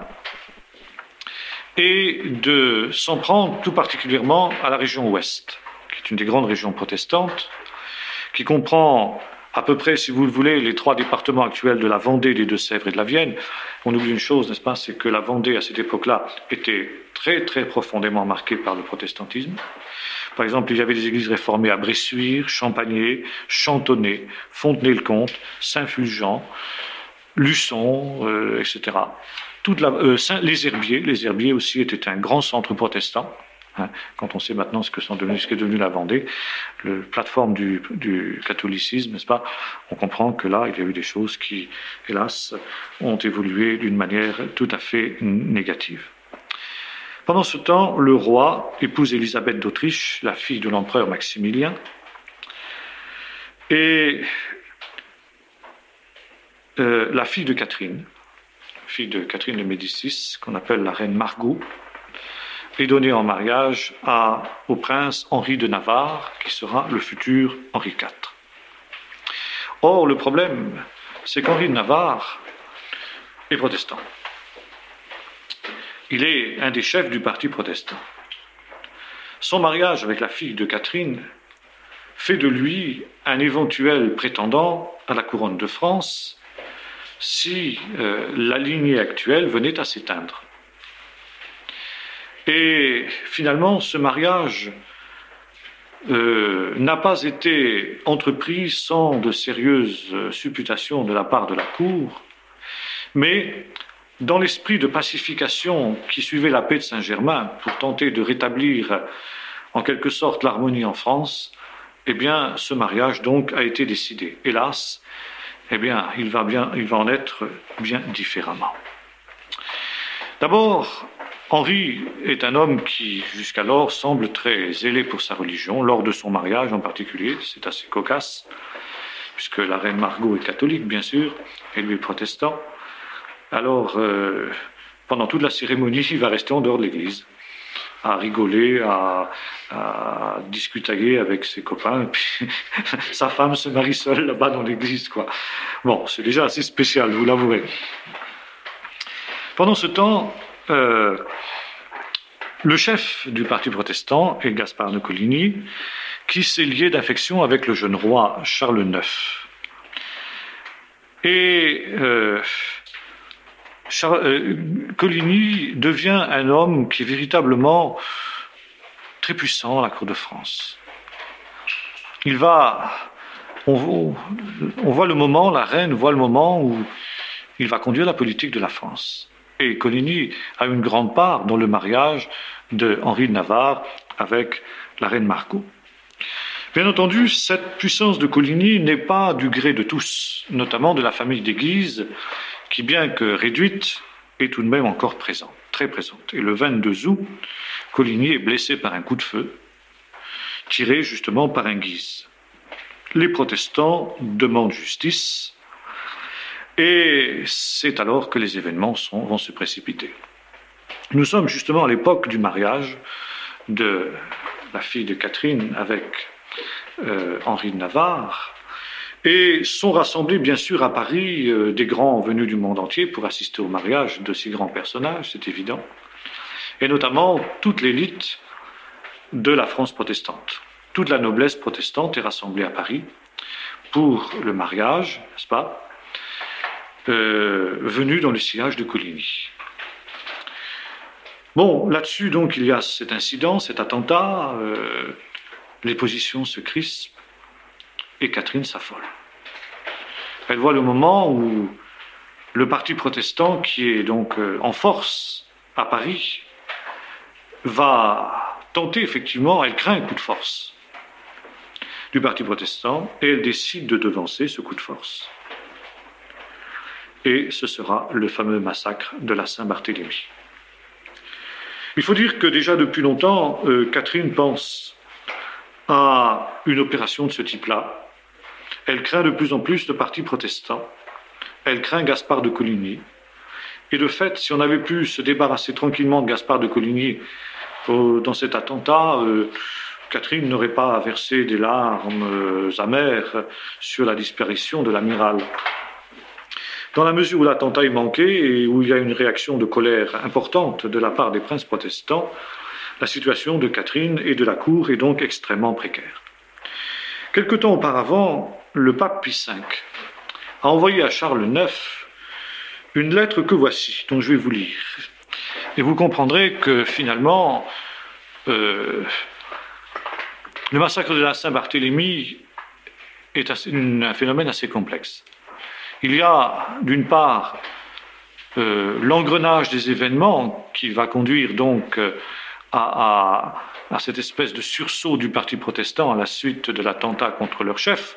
et de s'en prendre tout particulièrement à la région ouest, qui est une des grandes régions protestantes, qui comprend à peu près, si vous le voulez, les trois départements actuels de la Vendée, des Deux-Sèvres et de la Vienne. On oublie une chose, n'est-ce pas, c'est que la Vendée, à cette époque-là, était très, très profondément marquée par le protestantisme. Par exemple, il y avait des églises réformées à Bressuire, Champagné, Chantonnay, Fontenay-le-Comte, Saint-Fulgent, Luçon, euh, et cetera. Toute la, euh, Saint, les Herbiers, les Herbiers aussi étaient un grand centre protestant. Hein, quand on sait maintenant ce que sont devenus, ce qu'est devenu la Vendée, la plateforme du, du catholicisme, n'est-ce pas? On comprend que là, il y a eu des choses qui, hélas, ont évolué d'une manière tout à fait négative. Pendant ce temps, le roi épouse Élisabeth d'Autriche, la fille de l'empereur Maximilien, et euh, la fille de Catherine, fille de Catherine de Médicis, qu'on appelle la reine Margot, est donnée en mariage à, au prince Henri de Navarre, qui sera le futur Henri quatre. Or, le problème, c'est qu'Henri de Navarre est protestant. Il est un des chefs du parti protestant. Son mariage avec la fille de Catherine fait de lui un éventuel prétendant à la couronne de France si euh, la lignée actuelle venait à s'éteindre. Et finalement, ce mariage euh, n'a pas été entrepris sans de sérieuses supputations de la part de la cour, mais dans l'esprit de pacification qui suivait la paix de Saint-Germain pour tenter de rétablir en quelque sorte l'harmonie en France, eh bien, ce mariage donc a été décidé. Hélas, eh bien, il va bien, il va en être bien différemment. D'abord, Henri est un homme qui, jusqu'alors, semble très zélé pour sa religion, lors de son mariage en particulier. C'est assez cocasse, puisque la reine Margot est catholique, bien sûr, et lui est protestant. Alors, euh, pendant toute la cérémonie, il va rester en dehors de l'église, à rigoler, à, à discutailler avec ses copains, et puis sa femme se marie seule là-bas dans l'église, quoi. Bon, c'est déjà assez spécial, vous l'avouerez. Pendant ce temps, Euh, le chef du parti protestant est Gaspard de Coligny, qui s'est lié d'affection avec le jeune roi Charles neuf. Et euh, Charles, euh, Coligny devient un homme qui est véritablement très puissant à la cour de France. Il va, on, on voit le moment, la reine voit le moment où il va conduire la politique de la France. Et Coligny a une grande part dans le mariage de Henri de Navarre avec la reine Margot. Bien entendu, cette puissance de Coligny n'est pas du gré de tous, notamment de la famille des Guise, qui, bien que réduite, est tout de même encore présente, très présente. Et le vingt-deux août, Coligny est blessé par un coup de feu, tiré justement par un Guise. Les protestants demandent justice, et c'est alors que les événements sont, vont se précipiter. Nous sommes justement à l'époque du mariage de la fille de Catherine avec euh, Henri de Navarre, et sont rassemblés bien sûr à Paris euh, des grands venus du monde entier pour assister au mariage de ces grands personnages, c'est évident, et notamment toute l'élite de la France protestante. Toute la noblesse protestante est rassemblée à Paris pour le mariage, n'est-ce pas, euh, venu dans le sillage de Coligny. Bon, là-dessus, donc, il y a cet incident, cet attentat, euh, les positions se crispent, et Catherine s'affole. Elle voit le moment où le parti protestant, qui est donc euh, en force à Paris, va tenter effectivement, elle craint un coup de force du parti protestant, et elle décide de devancer ce coup de force. Et ce sera le fameux massacre de la Saint-Barthélemy. Il faut dire que déjà depuis longtemps, euh, Catherine pense à une opération de ce type-là. Elle craint de plus en plus le parti protestant. Elle craint Gaspard de Coligny. Et de fait, si on avait pu se débarrasser tranquillement de Gaspard de Coligny euh, dans cet attentat, euh, Catherine n'aurait pas versé des larmes euh, amères sur la disparition de l'amiral. Dans la mesure où l'attentat est manqué et où il y a une réaction de colère importante de la part des princes protestants, la situation de Catherine et de la cour est donc extrêmement précaire. Quelque temps auparavant, le pape Pie cinq a envoyé à Charles neuf une lettre que voici, dont je vais vous lire. Et vous comprendrez que finalement, euh, le massacre de la Saint-Barthélemy est assez, une, un phénomène assez complexe. Il y a, d'une part, euh, l'engrenage des événements qui va conduire donc euh, à, à, à cette espèce de sursaut du parti protestant à la suite de l'attentat contre leur chef.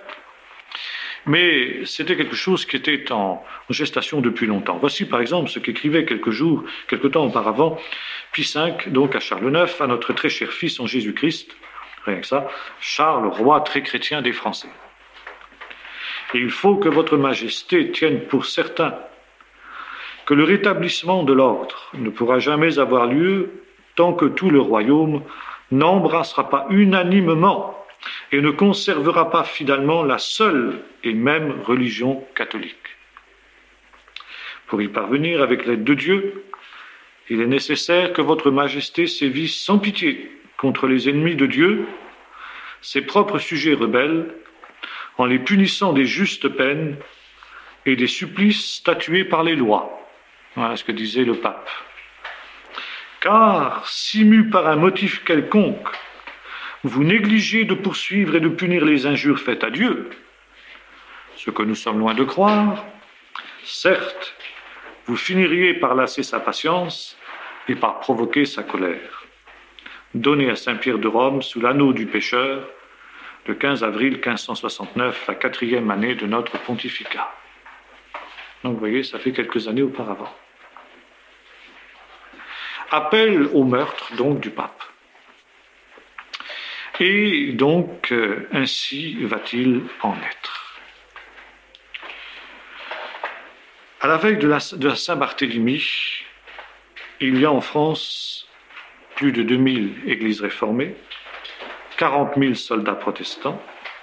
Mais c'était quelque chose qui était en gestation depuis longtemps. Voici par exemple ce qu'écrivait quelques jours, quelque temps auparavant, Pie cinq, donc à Charles neuf, à notre très cher fils en Jésus-Christ, rien que ça, Charles, roi très chrétien des Français. Et il faut que votre majesté tienne pour certain que le rétablissement de l'ordre ne pourra jamais avoir lieu tant que tout le royaume n'embrassera pas unanimement et ne conservera pas fidèlement la seule et même religion catholique. Pour y parvenir avec l'aide de Dieu, il est nécessaire que votre majesté sévisse sans pitié contre les ennemis de Dieu, ses propres sujets rebelles, en les punissant des justes peines et des supplices statués par les lois. Voilà ce que disait le pape. Car, si mu par un motif quelconque, vous négligez de poursuivre et de punir les injures faites à Dieu, ce que nous sommes loin de croire, certes, vous finiriez par lasser sa patience et par provoquer sa colère. Donnez à Saint-Pierre de Rome, sous l'anneau du pécheur, le quinze avril quinze cent soixante-neuf, la quatrième année de notre pontificat. Donc vous voyez, ça fait quelques années auparavant. Appel au meurtre, donc, du pape. Et donc, euh, ainsi va-t-il en être. À la veille de la, de la Saint-Barthélemy, il y a en France plus de deux mille églises réformées, quarante mille soldats protestants,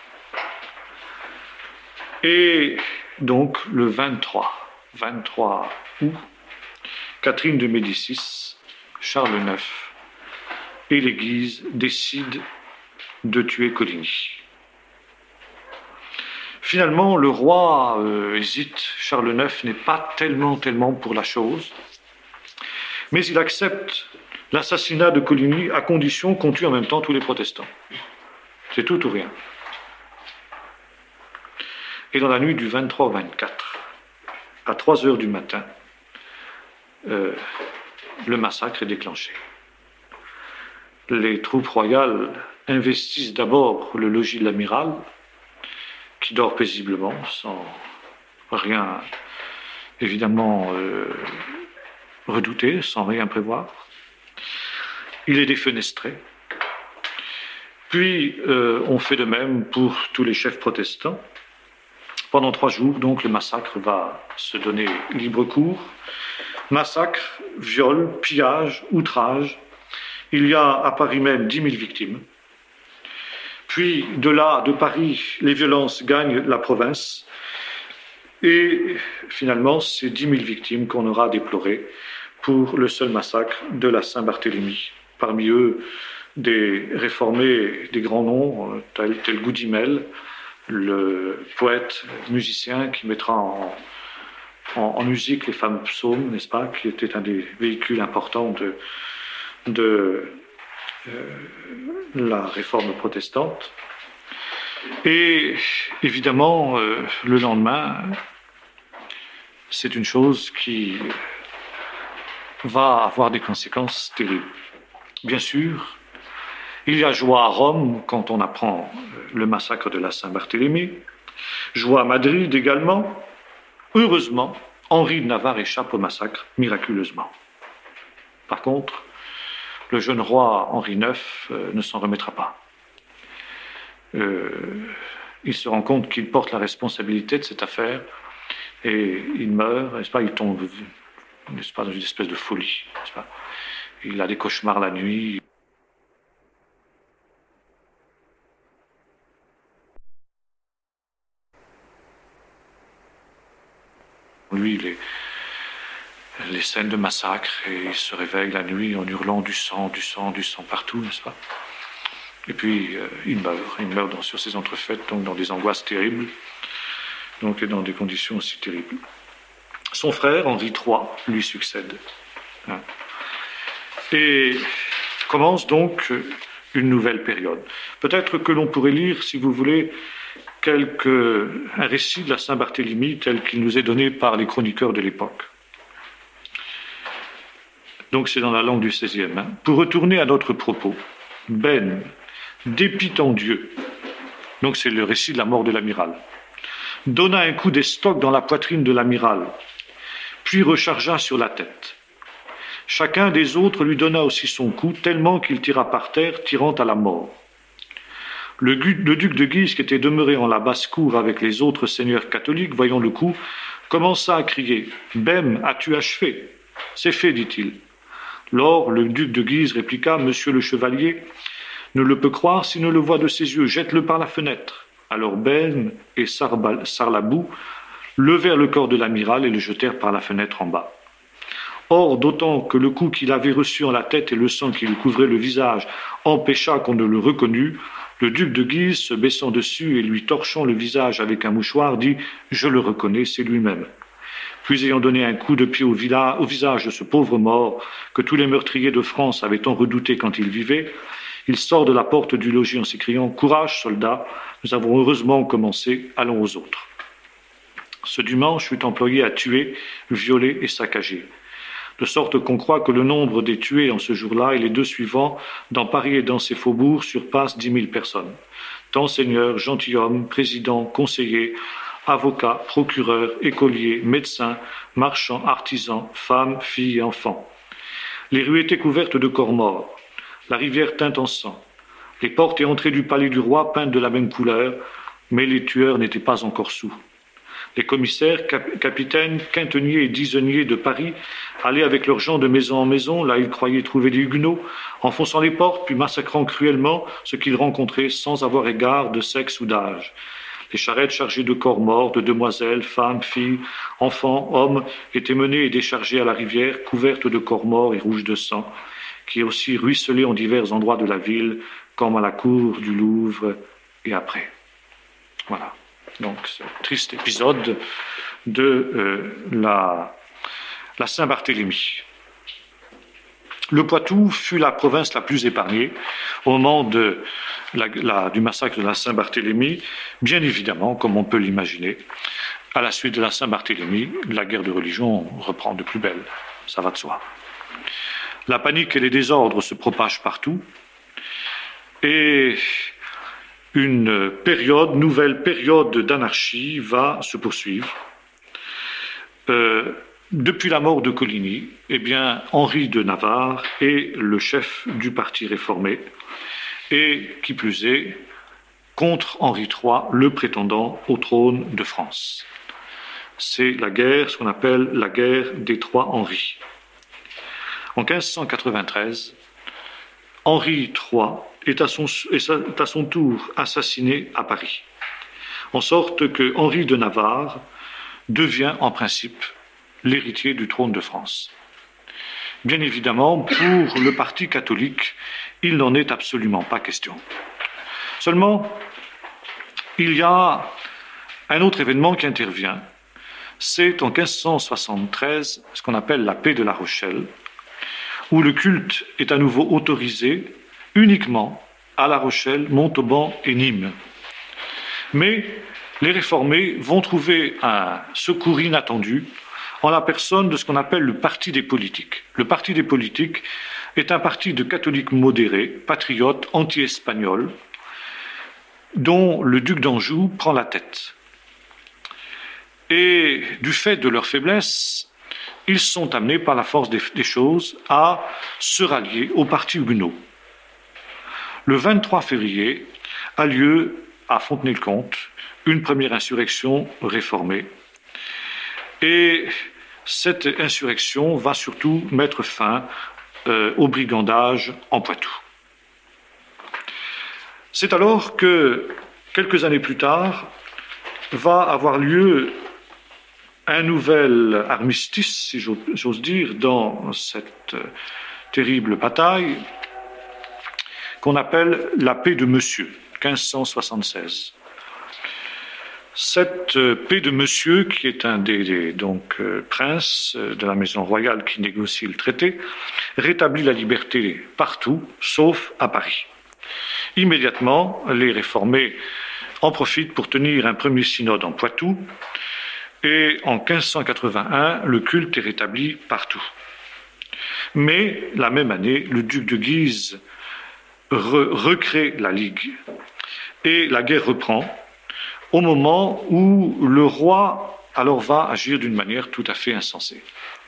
et donc le vingt-trois août, Catherine de Médicis, Charles neuf et l'Église décident de tuer Coligny. Finalement, le roi euh, hésite. Charles neuf n'est pas tellement, tellement pour la chose. Mais il accepte l'assassinat de Coligny à condition qu'on tue en même temps tous les protestants. C'est tout ou rien. Et dans la nuit du vingt-trois au vingt-quatre, à trois heures du matin, euh, le massacre est déclenché. Les troupes royales investissent d'abord le logis de l'amiral, qui dort paisiblement, sans rien, évidemment, euh, redouter, sans rien prévoir. Il est défenestré. Puis, euh, on fait de même pour tous les chefs protestants. Pendant trois jours, donc, le massacre va se donner libre cours. Massacre, viol, pillage, outrage. Il y a à Paris même dix mille victimes. Puis, de là, de Paris, les violences gagnent la province. Et finalement, c'est dix mille victimes qu'on aura déplorées pour le seul massacre de la Saint-Barthélemy. Parmi eux, des réformés, des grands noms, tels, tels Goudimel, le poète, musicien qui mettra en, en, en musique les fameux psaumes, n'est-ce pas, qui était un des véhicules importants de, de euh, la réforme protestante. Et évidemment, euh, le lendemain, c'est une chose qui va avoir des conséquences terribles. Bien sûr, il y a joie à Rome quand on apprend le massacre de la Saint-Barthélemy, joie à Madrid également. Heureusement, Henri de Navarre échappe au massacre miraculeusement. Par contre, le jeune roi Henri neuf euh, ne s'en remettra pas. Euh, il se rend compte qu'il porte la responsabilité de cette affaire et il meurt, n'est-ce pas, il tombe, n'est-ce pas, dans une espèce de folie, n'est-ce pas. Il a des cauchemars la nuit. Lui, les, les scènes de massacre, et il se réveille la nuit en hurlant du sang, du sang, du sang partout, n'est-ce pas? Et puis, euh, il meurt. Il meurt dans, sur ses entrefaites, donc dans des angoisses terribles, donc et dans des conditions aussi terribles. Son frère, Henri trois, lui succède. Hein. Et commence donc une nouvelle période. Peut-être que l'on pourrait lire, si vous voulez, quelque, un récit de la Saint-Barthélemy tel qu'il nous est donné par les chroniqueurs de l'époque. Donc c'est dans la langue du seizième. Hein. Pour retourner à notre propos, Ben, dépit en Dieu, donc c'est le récit de la mort de l'amiral, donna un coup d'estoc dans la poitrine de l'amiral, puis rechargea sur la tête. Chacun des autres lui donna aussi son coup, tellement qu'il tira par terre, tirant à la mort. Le, le duc de Guise, qui était demeuré en la basse-cour avec les autres seigneurs catholiques, voyant le coup, commença à crier « Bem, as-tu achevé ?»« C'est fait, dit-il. » Lors, le duc de Guise répliqua « Monsieur le chevalier ne le peut croire s'il ne le voit de ses yeux, jette-le par la fenêtre. » Alors Bem et Sarlabou levèrent le corps de l'amiral et le jetèrent par la fenêtre en bas. Or, d'autant que le coup qu'il avait reçu en la tête et le sang qui lui couvrait le visage empêcha qu'on ne le reconnût, le duc de Guise, se baissant dessus et lui torchant le visage avec un mouchoir, dit « Je le reconnais, c'est lui-même. » Puis, ayant donné un coup de pied au, villa, au visage de ce pauvre mort, que tous les meurtriers de France avaient tant redouté quand il vivait, il sort de la porte du logis en s'écriant « Courage, soldats, nous avons heureusement commencé, allons aux autres. » Ce dimanche fut employé à tuer, violer et saccager, de sorte qu'on croit que le nombre des tués en ce jour-là et les deux suivants, dans Paris et dans ses faubourgs, surpasse dix mille personnes. Tant seigneurs, gentilshommes, présidents, conseillers, avocats, procureurs, écoliers, médecins, marchands, artisans, femmes, filles et enfants. Les rues étaient couvertes de corps morts, la rivière teinte en sang, les portes et entrées du palais du roi peintes de la même couleur, mais les tueurs n'étaient pas encore soûls. Les commissaires, cap- capitaines, quintonniers et disonniers de Paris allaient avec leurs gens de maison en maison, là ils croyaient trouver des huguenots, enfonçant les portes puis massacrant cruellement ce qu'ils rencontraient sans avoir égard de sexe ou d'âge. Les charrettes chargées de corps morts, de demoiselles, femmes, filles, enfants, hommes étaient menées et déchargées à la rivière, couvertes de corps morts et rouges de sang, qui aussi ruisselaient en divers endroits de la ville, comme à la cour du Louvre et après. Voilà. Donc, ce triste épisode de euh, la, la Saint-Barthélemy. Le Poitou fut la province la plus épargnée au moment de la, la, du massacre de la Saint-Barthélemy, bien évidemment, comme on peut l'imaginer. À la suite de la Saint-Barthélemy, la guerre de religion reprend de plus belle, ça va de soi. La panique et les désordres se propagent partout, et une période, nouvelle période d'anarchie va se poursuivre. Euh, Depuis la mort de Coligny, eh bien, Henri de Navarre est le chef du parti réformé et, qui plus est, contre Henri trois, le prétendant au trône de France. C'est la guerre, ce qu'on appelle la guerre des trois Henri. En quinze cent quatre-vingt-treize, Henri trois est à son, est à son tour assassiné à Paris, en sorte que Henri de Navarre devient en principe l'héritier du trône de France. Bien évidemment, pour le parti catholique, il n'en est absolument pas question. Seulement, il y a un autre événement qui intervient. C'est en quinze cent soixante-treize, ce qu'on appelle la paix de La Rochelle, où le culte est à nouveau autorisé uniquement à La Rochelle, Montauban et Nîmes. Mais les réformés vont trouver un secours inattendu en la personne de ce qu'on appelle le Parti des politiques. Le Parti des politiques est un parti de catholiques modérés, patriotes, anti-espagnols, dont le duc d'Anjou prend la tête. Et du fait de leur faiblesse, ils sont amenés par la force des, des choses à se rallier au parti huguenot. Le vingt-trois février a lieu à Fontenay-le-Comte une première insurrection réformée. Et cette insurrection va surtout mettre fin euh, au brigandage en Poitou. C'est alors que, quelques années plus tard, va avoir lieu un nouvel armistice, si j'ose dire, dans cette terrible bataille qu'on appelle la paix de Monsieur, quinze cent soixante-seize. Cette paix de Monsieur, qui est un des, des donc, euh, princes de la maison royale qui négocie le traité, rétablit la liberté partout, sauf à Paris. Immédiatement, les réformés en profitent pour tenir un premier synode en Poitou, et en quinze cent quatre-vingt-un, le culte est rétabli partout. Mais, la même année, le duc de Guise re- recrée la Ligue, et la guerre reprend, au moment où le roi alors va agir d'une manière tout à fait insensée.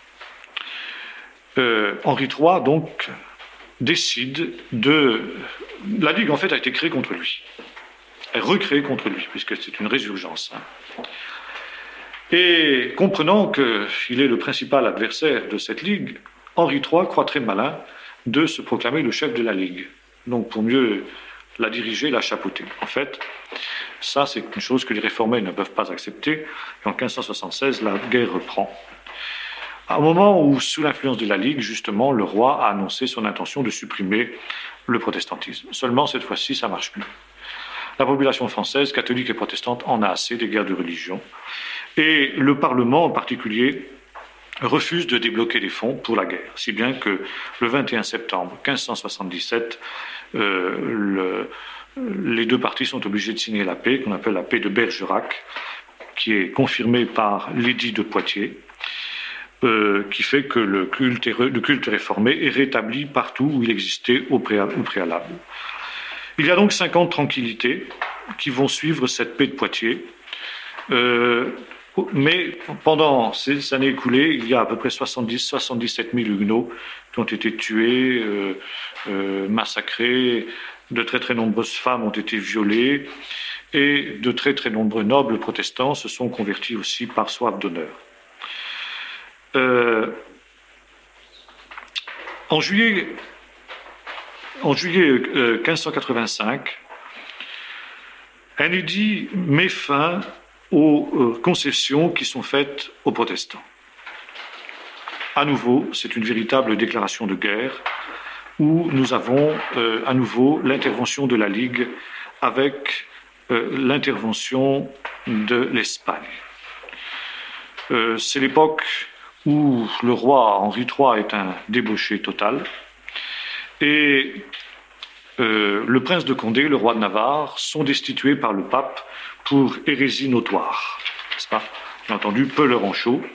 Euh, Henri trois, donc, décide de... La Ligue, en fait, a été créée contre lui. Elle est recréée contre lui, puisque c'est une résurgence. Hein. Et comprenant qu'il est le principal adversaire de cette Ligue, Henri trois croit très malin de se proclamer le chef de la Ligue. Donc, pour mieux la diriger, la chapeauter. En fait, ça, c'est une chose que les réformés ne peuvent pas accepter. Et en quinze cent soixante-seize, la guerre reprend. À un moment où, sous l'influence de la Ligue, justement, le roi a annoncé son intention de supprimer le protestantisme. Seulement, cette fois-ci, ça ne marche plus. La population française, catholique et protestante, en a assez des guerres de religion. Et le Parlement, en particulier, refuse de débloquer les fonds pour la guerre. Si bien que le vingt et un septembre quinze cent soixante-dix-sept, euh, le, les deux parties sont obligées de signer la paix, qu'on appelle la paix de Bergerac, qui est confirmée par l'édit de Poitiers, euh, qui fait que le culte, est, le culte réformé est rétabli partout où il existait au, préa, au préalable. Il y a donc cinq ans de tranquillité qui vont suivre cette paix de Poitiers. Euh, mais pendant ces années écoulées, il y a à peu près soixante-dix à soixante-dix-sept mille huguenots qui ont été tués, euh, euh, massacrés, de très très nombreuses femmes ont été violées, et de très très nombreux nobles protestants se sont convertis aussi par soif d'honneur. Euh, en juillet, en juillet euh, quinze cent quatre-vingt-cinq, un édit met fin aux euh, concessions qui sont faites aux protestants. À nouveau, c'est une véritable déclaration de guerre où nous avons euh, à nouveau l'intervention de la Ligue avec euh, l'intervention de l'Espagne. Euh, c'est l'époque où le roi Henri trois est un débauché total et euh, le prince de Condé, le roi de Navarre, sont destitués par le pape pour hérésie notoire, n'est-ce pas ? Bien entendu, peu leur en chaud.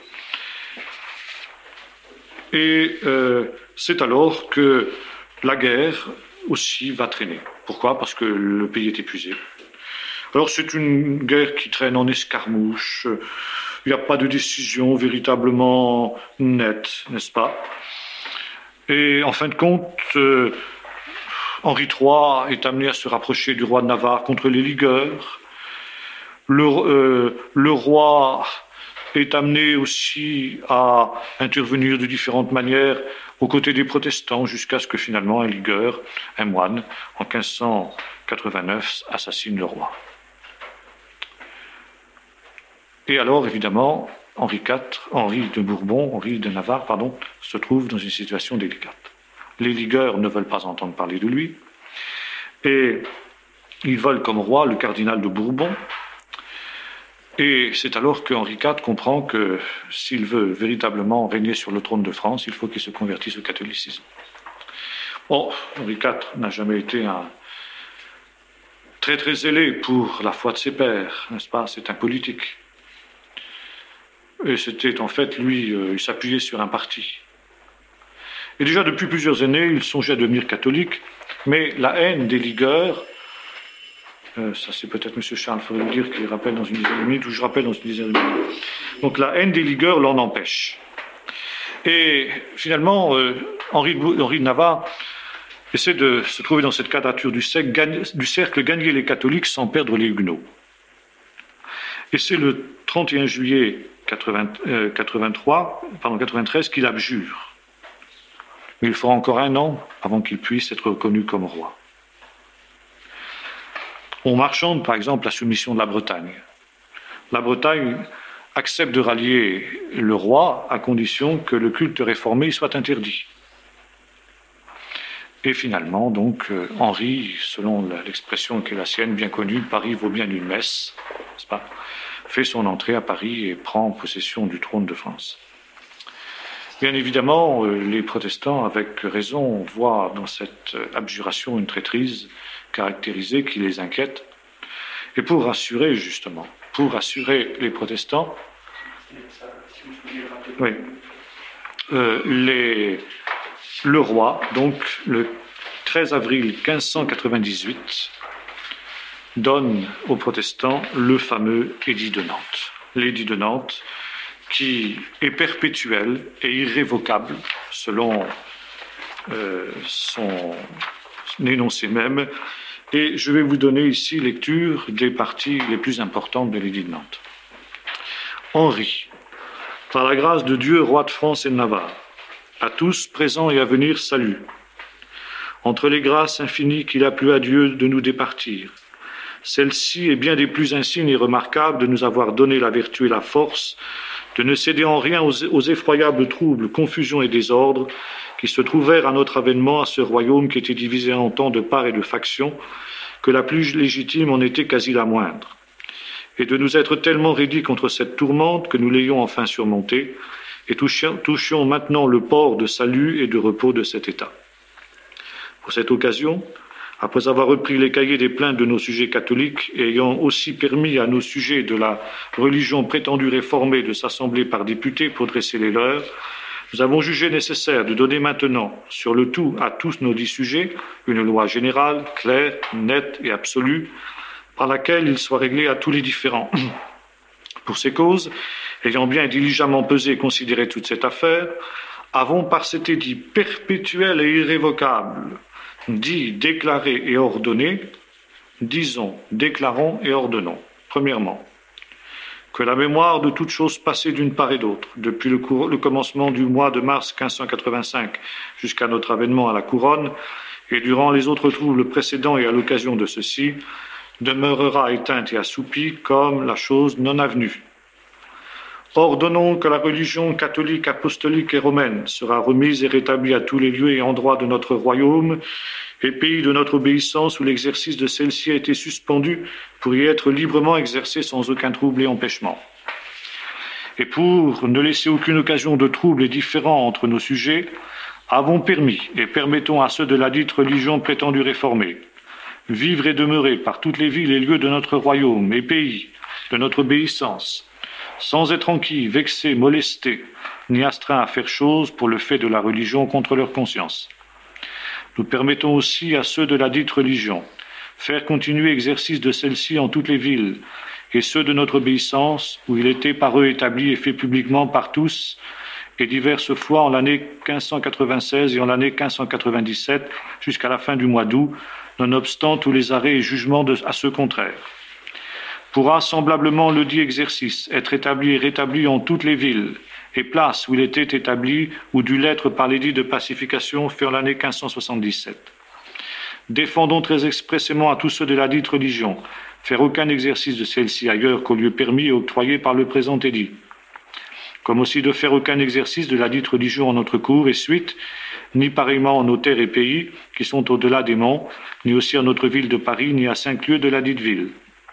Et euh, c'est alors que la guerre aussi va traîner. Pourquoi ? Parce que le pays est épuisé. Alors c'est une guerre qui traîne en escarmouche. Il n'y a pas de décision véritablement nette, n'est-ce pas ? Et en fin de compte, euh, Henri trois est amené à se rapprocher du roi de Navarre contre les ligueurs. Le, euh, le roi est amené aussi à intervenir de différentes manières aux côtés des protestants jusqu'à ce que finalement un ligueur, un moine, en quinze cent quatre-vingt-neuf, assassine le roi. Et alors, évidemment, Henri quatre, Henri de Bourbon, Henri de Navarre, pardon, se trouve dans une situation délicate. Les ligueurs ne veulent pas entendre parler de lui, et ils veulent comme roi le cardinal de Bourbon. Et c'est alors que Henri quatre comprend que s'il veut véritablement régner sur le trône de France, il faut qu'il se convertisse au catholicisme. Bon, Henri quatre n'a jamais été un très très zélé pour la foi de ses pères, n'est-ce pas ? C'est un politique. Et c'était en fait, lui, euh, il s'appuyait sur un parti. Et déjà depuis plusieurs années, il songeait à devenir catholique, mais la haine des ligueurs, euh, ça c'est peut-être M. Charles, il faudrait le dire qu'il rappelle dans une dizaine de minutes, ou je rappelle dans une dizaine de minutes. Donc la haine des ligueurs l'en empêche. Et finalement, euh, Henri, de, Henri de Navarre essaie de se trouver dans cette quadrature du cercle, gagne, du cercle, gagner les catholiques sans perdre les huguenots. Et c'est le trente et un juillet quatre-vingt-trois, pardon, quatre-vingt-treize qu'il abjure. Mais il faudra encore un an avant qu'il puisse être reconnu comme roi. On marchande par exemple la soumission de la Bretagne. La Bretagne accepte de rallier le roi à condition que le culte réformé soit interdit. Et finalement, donc, Henri, selon l'expression qui est la sienne, bien connue, Paris vaut bien une messe, n'est-ce pas ? Fait son entrée à Paris et prend possession du trône de France. Bien évidemment, les protestants, avec raison, voient dans cette abjuration une traîtrise caractérisée qui les inquiète. Et pour rassurer, justement, pour rassurer les protestants, oui, euh, les, le roi, donc le treize avril quinze cent quatre-vingt-dix-huit, donne aux protestants le fameux édit de Nantes. L'édit de Nantes qui est perpétuel et irrévocable selon euh, son énoncé même. Et je vais vous donner ici lecture des parties les plus importantes de l'édit de Nantes. Henri, par la grâce de Dieu, roi de France et de Navarre, à tous présents et à venir, salut. Entre les grâces infinies qu'il a plu à Dieu de nous départir, celle-ci est bien des plus insignes et remarquables de nous avoir donné la vertu et la force de ne céder en rien aux, aux effroyables troubles, confusions et désordres qui se trouvèrent à notre avènement à ce royaume qui était divisé en tant de parts et de factions, que la plus légitime en était quasi la moindre, et de nous être tellement raidis contre cette tourmente que nous l'ayons enfin surmontée, et touchions, touchions maintenant le port de salut et de repos de cet État. Pour cette occasion, après avoir repris les cahiers des plaintes de nos sujets catholiques et ayant aussi permis à nos sujets de la religion prétendue réformée de s'assembler par députés pour dresser les leurs, nous avons jugé nécessaire de donner maintenant, sur le tout à tous nos dix sujets, une loi générale, claire, nette et absolue, par laquelle ils soient réglés à tous les différends. Pour ces causes, ayant bien diligemment pesé et considéré toute cette affaire, avons par cet édit perpétuel et irrévocable, dit, déclaré et ordonné, disons, déclarons et ordonnons. Premièrement, que la mémoire de toutes choses passées d'une part et d'autre, depuis le, cour- le commencement du mois de mars quinze cent quatre-vingt-cinq jusqu'à notre avènement à la couronne, et durant les autres troubles précédents et à l'occasion de ceux-ci, demeurera éteinte et assoupie comme la chose non avenue. Ordonnons que la religion catholique, apostolique et romaine sera remise et rétablie à tous les lieux et endroits de notre royaume, et pays de notre obéissance où l'exercice de celle-ci a été suspendu pour y être librement exercé sans aucun trouble et empêchement. Et pour ne laisser aucune occasion de trouble et différend entre nos sujets, avons permis et permettons à ceux de la dite religion prétendue réformée, vivre et demeurer par toutes les villes et lieux de notre royaume et pays, de notre obéissance, sans être enquis, vexés, molestés, ni astreints à faire chose pour le fait de la religion contre leur conscience. Nous permettons aussi à ceux de la dite religion faire continuer exercice de celle-ci en toutes les villes, et ceux de notre obéissance, où il était par eux établi et fait publiquement par tous, et diverses fois en l'année quinze cent quatre-vingt-seize et en l'année quinze cent quatre-vingt-dix-sept, jusqu'à la fin du mois d'août, nonobstant tous les arrêts et jugements de, à ce contraire. Pourra semblablement le dit exercice être établi et rétabli en toutes les villes et places où il était établi ou dû l'être par l'édit de pacification fait en l'année quinze cent soixante-dix-sept. Défendons très expressément à tous ceux de la dite religion faire aucun exercice de celle-ci ailleurs qu'au lieu permis et octroyé par le présent édit, comme aussi de faire aucun exercice de la dite religion en notre cour et suite, ni pareillement en nos terres et pays qui sont au-delà des monts, ni aussi en notre ville de Paris, ni à cinq lieues de la dite ville.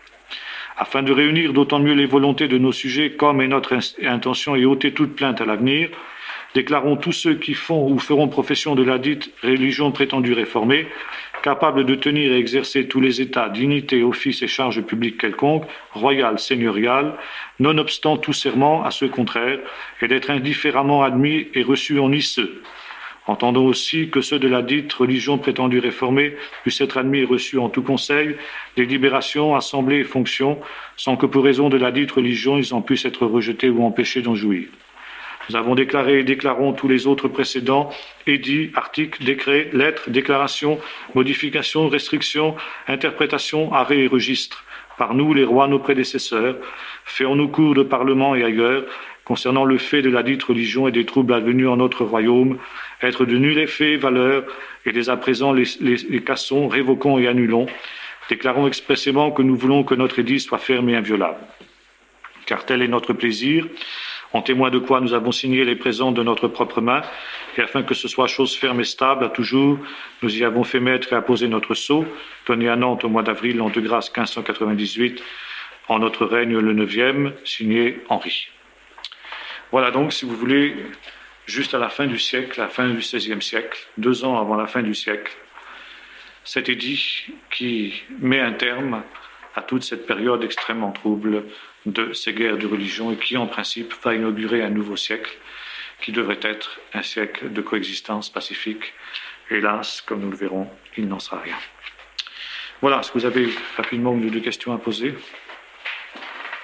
Afin de réunir d'autant mieux les volontés de nos sujets comme est notre intention et ôter toute plainte à l'avenir, déclarons tous ceux qui font ou feront profession de la dite religion prétendue réformée, capables de tenir et exercer tous les états, dignités, offices et charges publiques quelconques, royales, seigneuriales, nonobstant tout serment à ce contraire, et d'être indifféremment admis et reçus en iceux. Entendons aussi que ceux de la dite religion prétendue réformée puissent être admis et reçus en tout conseil, délibérations, assemblées et fonctions, sans que pour raison de la dite religion ils en puissent être rejetés ou empêchés d'en jouir. Nous avons déclaré et déclarons tous les autres précédents, édits, articles, décrets, lettres, déclarations, modifications, restrictions, interprétations, arrêts et registres, par nous, les rois, nos prédécesseurs, faits en nos cours de parlement et ailleurs, concernant le fait de la dite religion et des troubles advenus en notre royaume, être de nul effet et valeur, et dès à présent les, les, les cassons, révoquons et annulons, déclarons expressément que nous voulons que notre édit soit ferme et inviolable. Car tel est notre plaisir, en témoin de quoi nous avons signé les présents de notre propre main, et afin que ce soit chose ferme et stable à toujours, nous y avons fait mettre et apposer notre sceau, donné à Nantes au mois d'avril l'an de grâce quinze cent quatre-vingt-dix-huit, en notre règne le neuvième, signé Henri. Voilà donc, si vous voulez, juste à la fin du siècle, à la fin du seizième siècle, deux ans avant la fin du siècle, cet édit qui met un terme à toute cette période extrêmement trouble de ces guerres de religion et qui, en principe, va inaugurer un nouveau siècle qui devrait être un siècle de coexistence pacifique. Hélas, comme nous le verrons, il n'en sera rien. Voilà, est-ce que vous avez rapidement une ou deux questions à poser ?